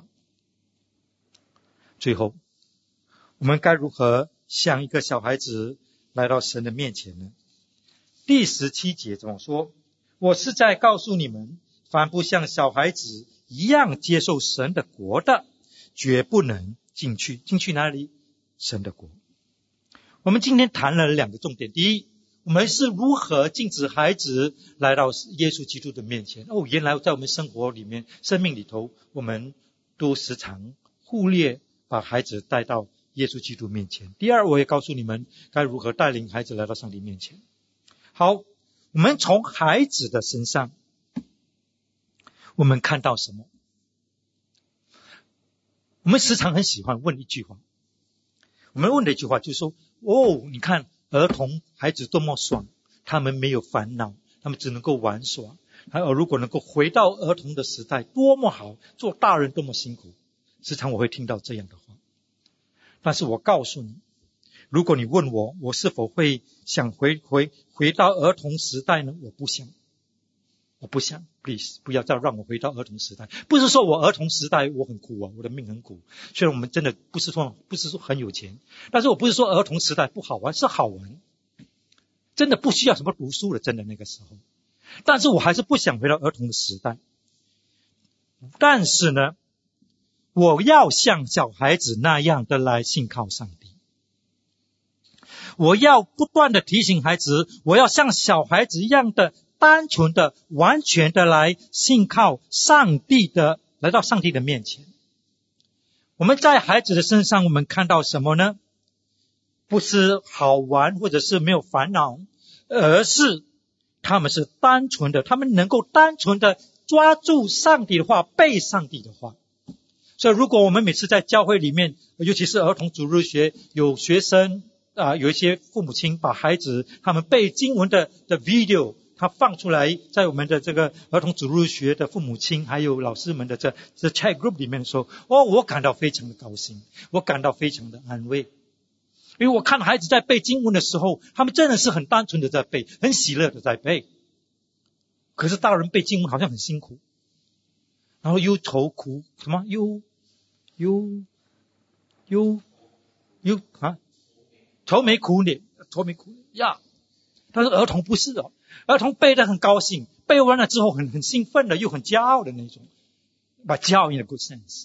最后，我们该如何像一个小孩子来到神的面前呢？第十七节怎么说？我是在告诉你们，凡不像小孩子一样接受神的国的，绝不能进去。进去哪里？神的国。我们今天谈了两个重点。第一，我们是如何禁止孩子来到耶稣基督的面前。哦，原来在我们生活里面生命里头，我们都时常忽略把孩子带到耶稣基督面前。第二，我也告诉你们该如何带领孩子来到上帝面前。好，我们从孩子的身上我们看到什么？我们时常很喜欢问一句话，我们问的一句话就是说，哦，你看儿童孩子多么爽，他们没有烦恼，他们只能够玩耍，还有如果能够回到儿童的时代多么好，做大人多么辛苦。时常我会听到这样的话。但是我告诉你，如果你问我我是否会想回回回到儿童时代呢？我不想我不想 please 不要再让我回到儿童时代。不是说我儿童时代我很苦啊，我的命很苦，虽然我们真的不是说不是说很有钱，但是我不是说儿童时代不好玩，是好玩，真的不需要什么读书了，真的那个时候。但是我还是不想回到儿童的时代。但是呢，我要像小孩子那样的来信靠上帝。我要不断的提醒孩子，我要像小孩子一样的单纯的完全的来信靠上帝的，来到上帝的面前。我们在孩子的身上我们看到什么呢？不是好玩或者是没有烦恼，而是他们是单纯的，他们能够单纯的抓住上帝的话，背上帝的话。所以如果我们每次在教会里面，尤其是儿童主日学，有学生啊、呃，有一些父母亲把孩子他们背经文的的 video 他放出来，在我们的这个儿童主日学的父母亲还有老师们的这这 chat group 里面的时候，哦，我感到非常的高兴，我感到非常的安慰。因为我看孩子在背经文的时候，他们真的是很单纯的在背，很喜乐的在背。可是大人背经文好像很辛苦，然后又愁苦，什么又又又又啊愁眉苦脸，愁眉苦脸呀。但是儿童不是哦，儿童背得很高兴，背完了之后很很兴奋的，又很骄傲的那种，把骄傲 in a good sense。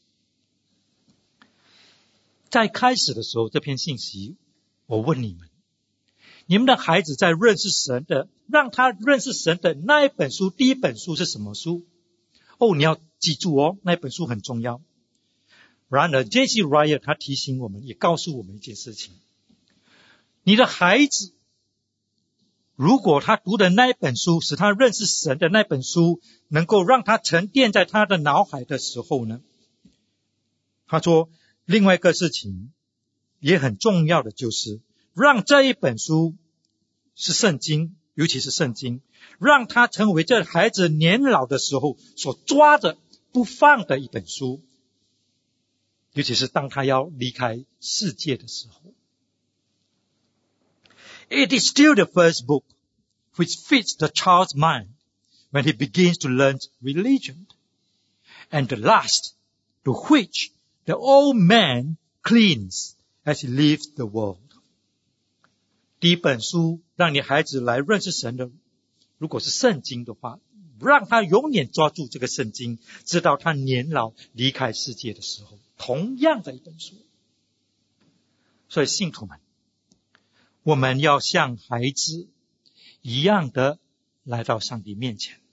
在开始的时候，这篇信息，我问你们，你们的孩子在认识神的，让他认识神的那一本书，第一本书是什么书？哦，你要记住哦，那一本书很重要。然而 J C Ryan 他提醒我们，也告诉我们一件事情，你的孩子如果他读的那一本书使他认识神的那本书能够让他沉淀在他的脑海的时候呢，他说另外一个事情也很重要的，就是让这一本书是圣经，尤其是圣经，让他成为这孩子年老的时候所抓着不放的一本书，尤其是当他要离开世界的时候。It is still the first book which fits the child's mind when he begins to learn religion, and the last to which the old man clings as he leaves the world. 第一本书让你孩子来认识神的，如果是圣经的话，让他永远抓住这个圣经，直到他年老离开世界的时候，同样的一本书。所以信徒们，我们要像孩子一样的来到上帝面前。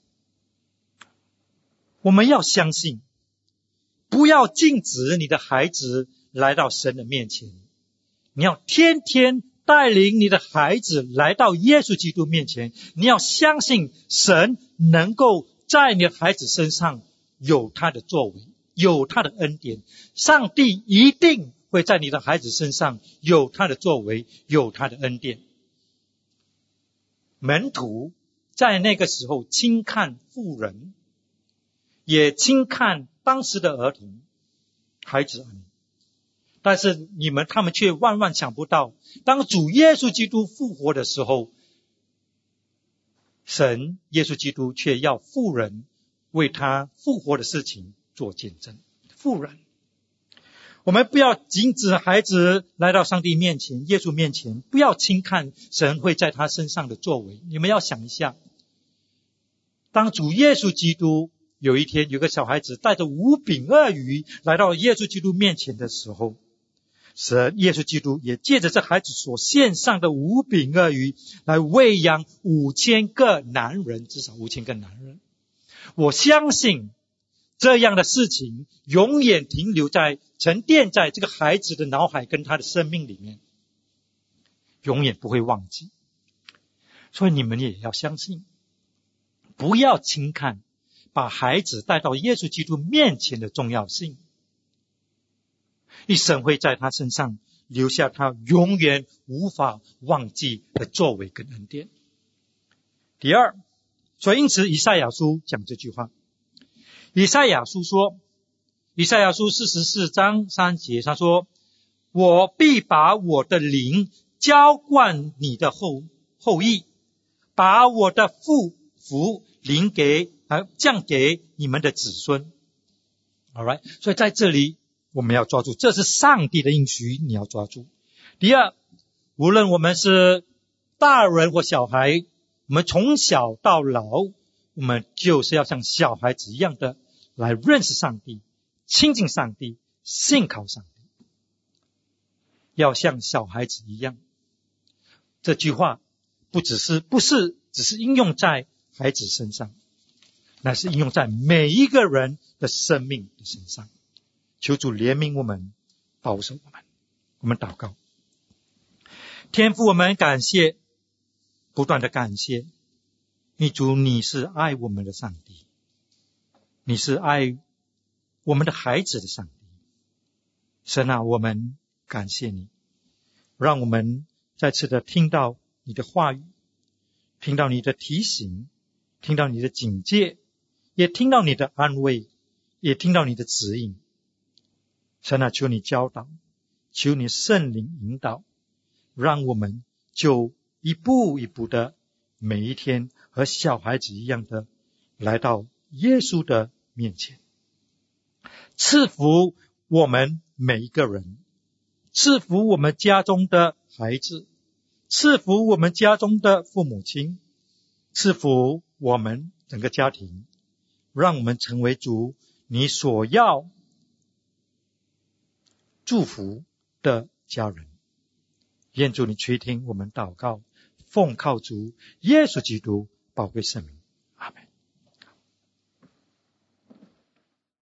我们要相信，不要禁止你的孩子来到神的面前，你要天天带领你的孩子来到耶稣基督面前。你要相信神能够在你的孩子身上有他的作为，有他的恩典。上帝一定会在你的孩子身上有他的作为，有他的恩典。门徒在那个时候轻看妇人，也轻看当时的儿童孩子，但是你们他们却万万想不到，当主耶稣基督复活的时候，神耶稣基督却要妇人为他复活的事情做见证。妇人，我们不要禁止孩子来到上帝面前，耶稣面前，不要轻看神会在他身上的作为。你们要想一下，当主耶稣基督有一天有个小孩子带着五饼二鱼来到耶稣基督面前的时候，神耶稣基督也借着这孩子所献上的五饼二鱼来喂养五千个男人，至少五千个男人。我相信这样的事情永远停留在沉淀在这个孩子的脑海跟他的生命里面，永远不会忘记。所以你们也要相信，不要轻看把孩子带到耶稣基督面前的重要性。神会在他身上留下他永远无法忘记的作为跟恩典。第二，所以因此以赛亚书讲这句话，以赛亚书说，以赛亚书四十四章三节，他说，我必把我的灵浇灌你的后后裔，把我的福福临给啊降给你们的子孙。 Alright， 所以在这里我们要抓住，这是上帝的应许，你要抓住。第二，无论我们是大人或小孩，我们从小到老，我们就是要像小孩子一样的来认识上帝，亲近上帝，信靠上帝，要像小孩子一样。这句话不只是不是只是应用在孩子身上，乃是应用在每一个人的生命的身上。求主怜悯我们，保守我们。我们祷告。天父，我们感谢，不断的感谢，因为主你是爱我们的上帝，你是爱我们的孩子的上帝。神啊，我们感谢你，让我们再次的听到你的话语，听到你的提醒，听到你的警戒，也听到你的安慰，也听到你的指引。神啊，求你教导，求你圣灵引导，让我们就一步一步的每一天和小孩子一样的来到耶稣的面前。赐福我们每一个人，赐福我们家中的孩子，赐福我们家中的父母亲，赐福我们整个家庭，让我们成为主你所要祝福的家人。愿主你垂听我们祷告，奉靠主耶稣基督宝贵圣名。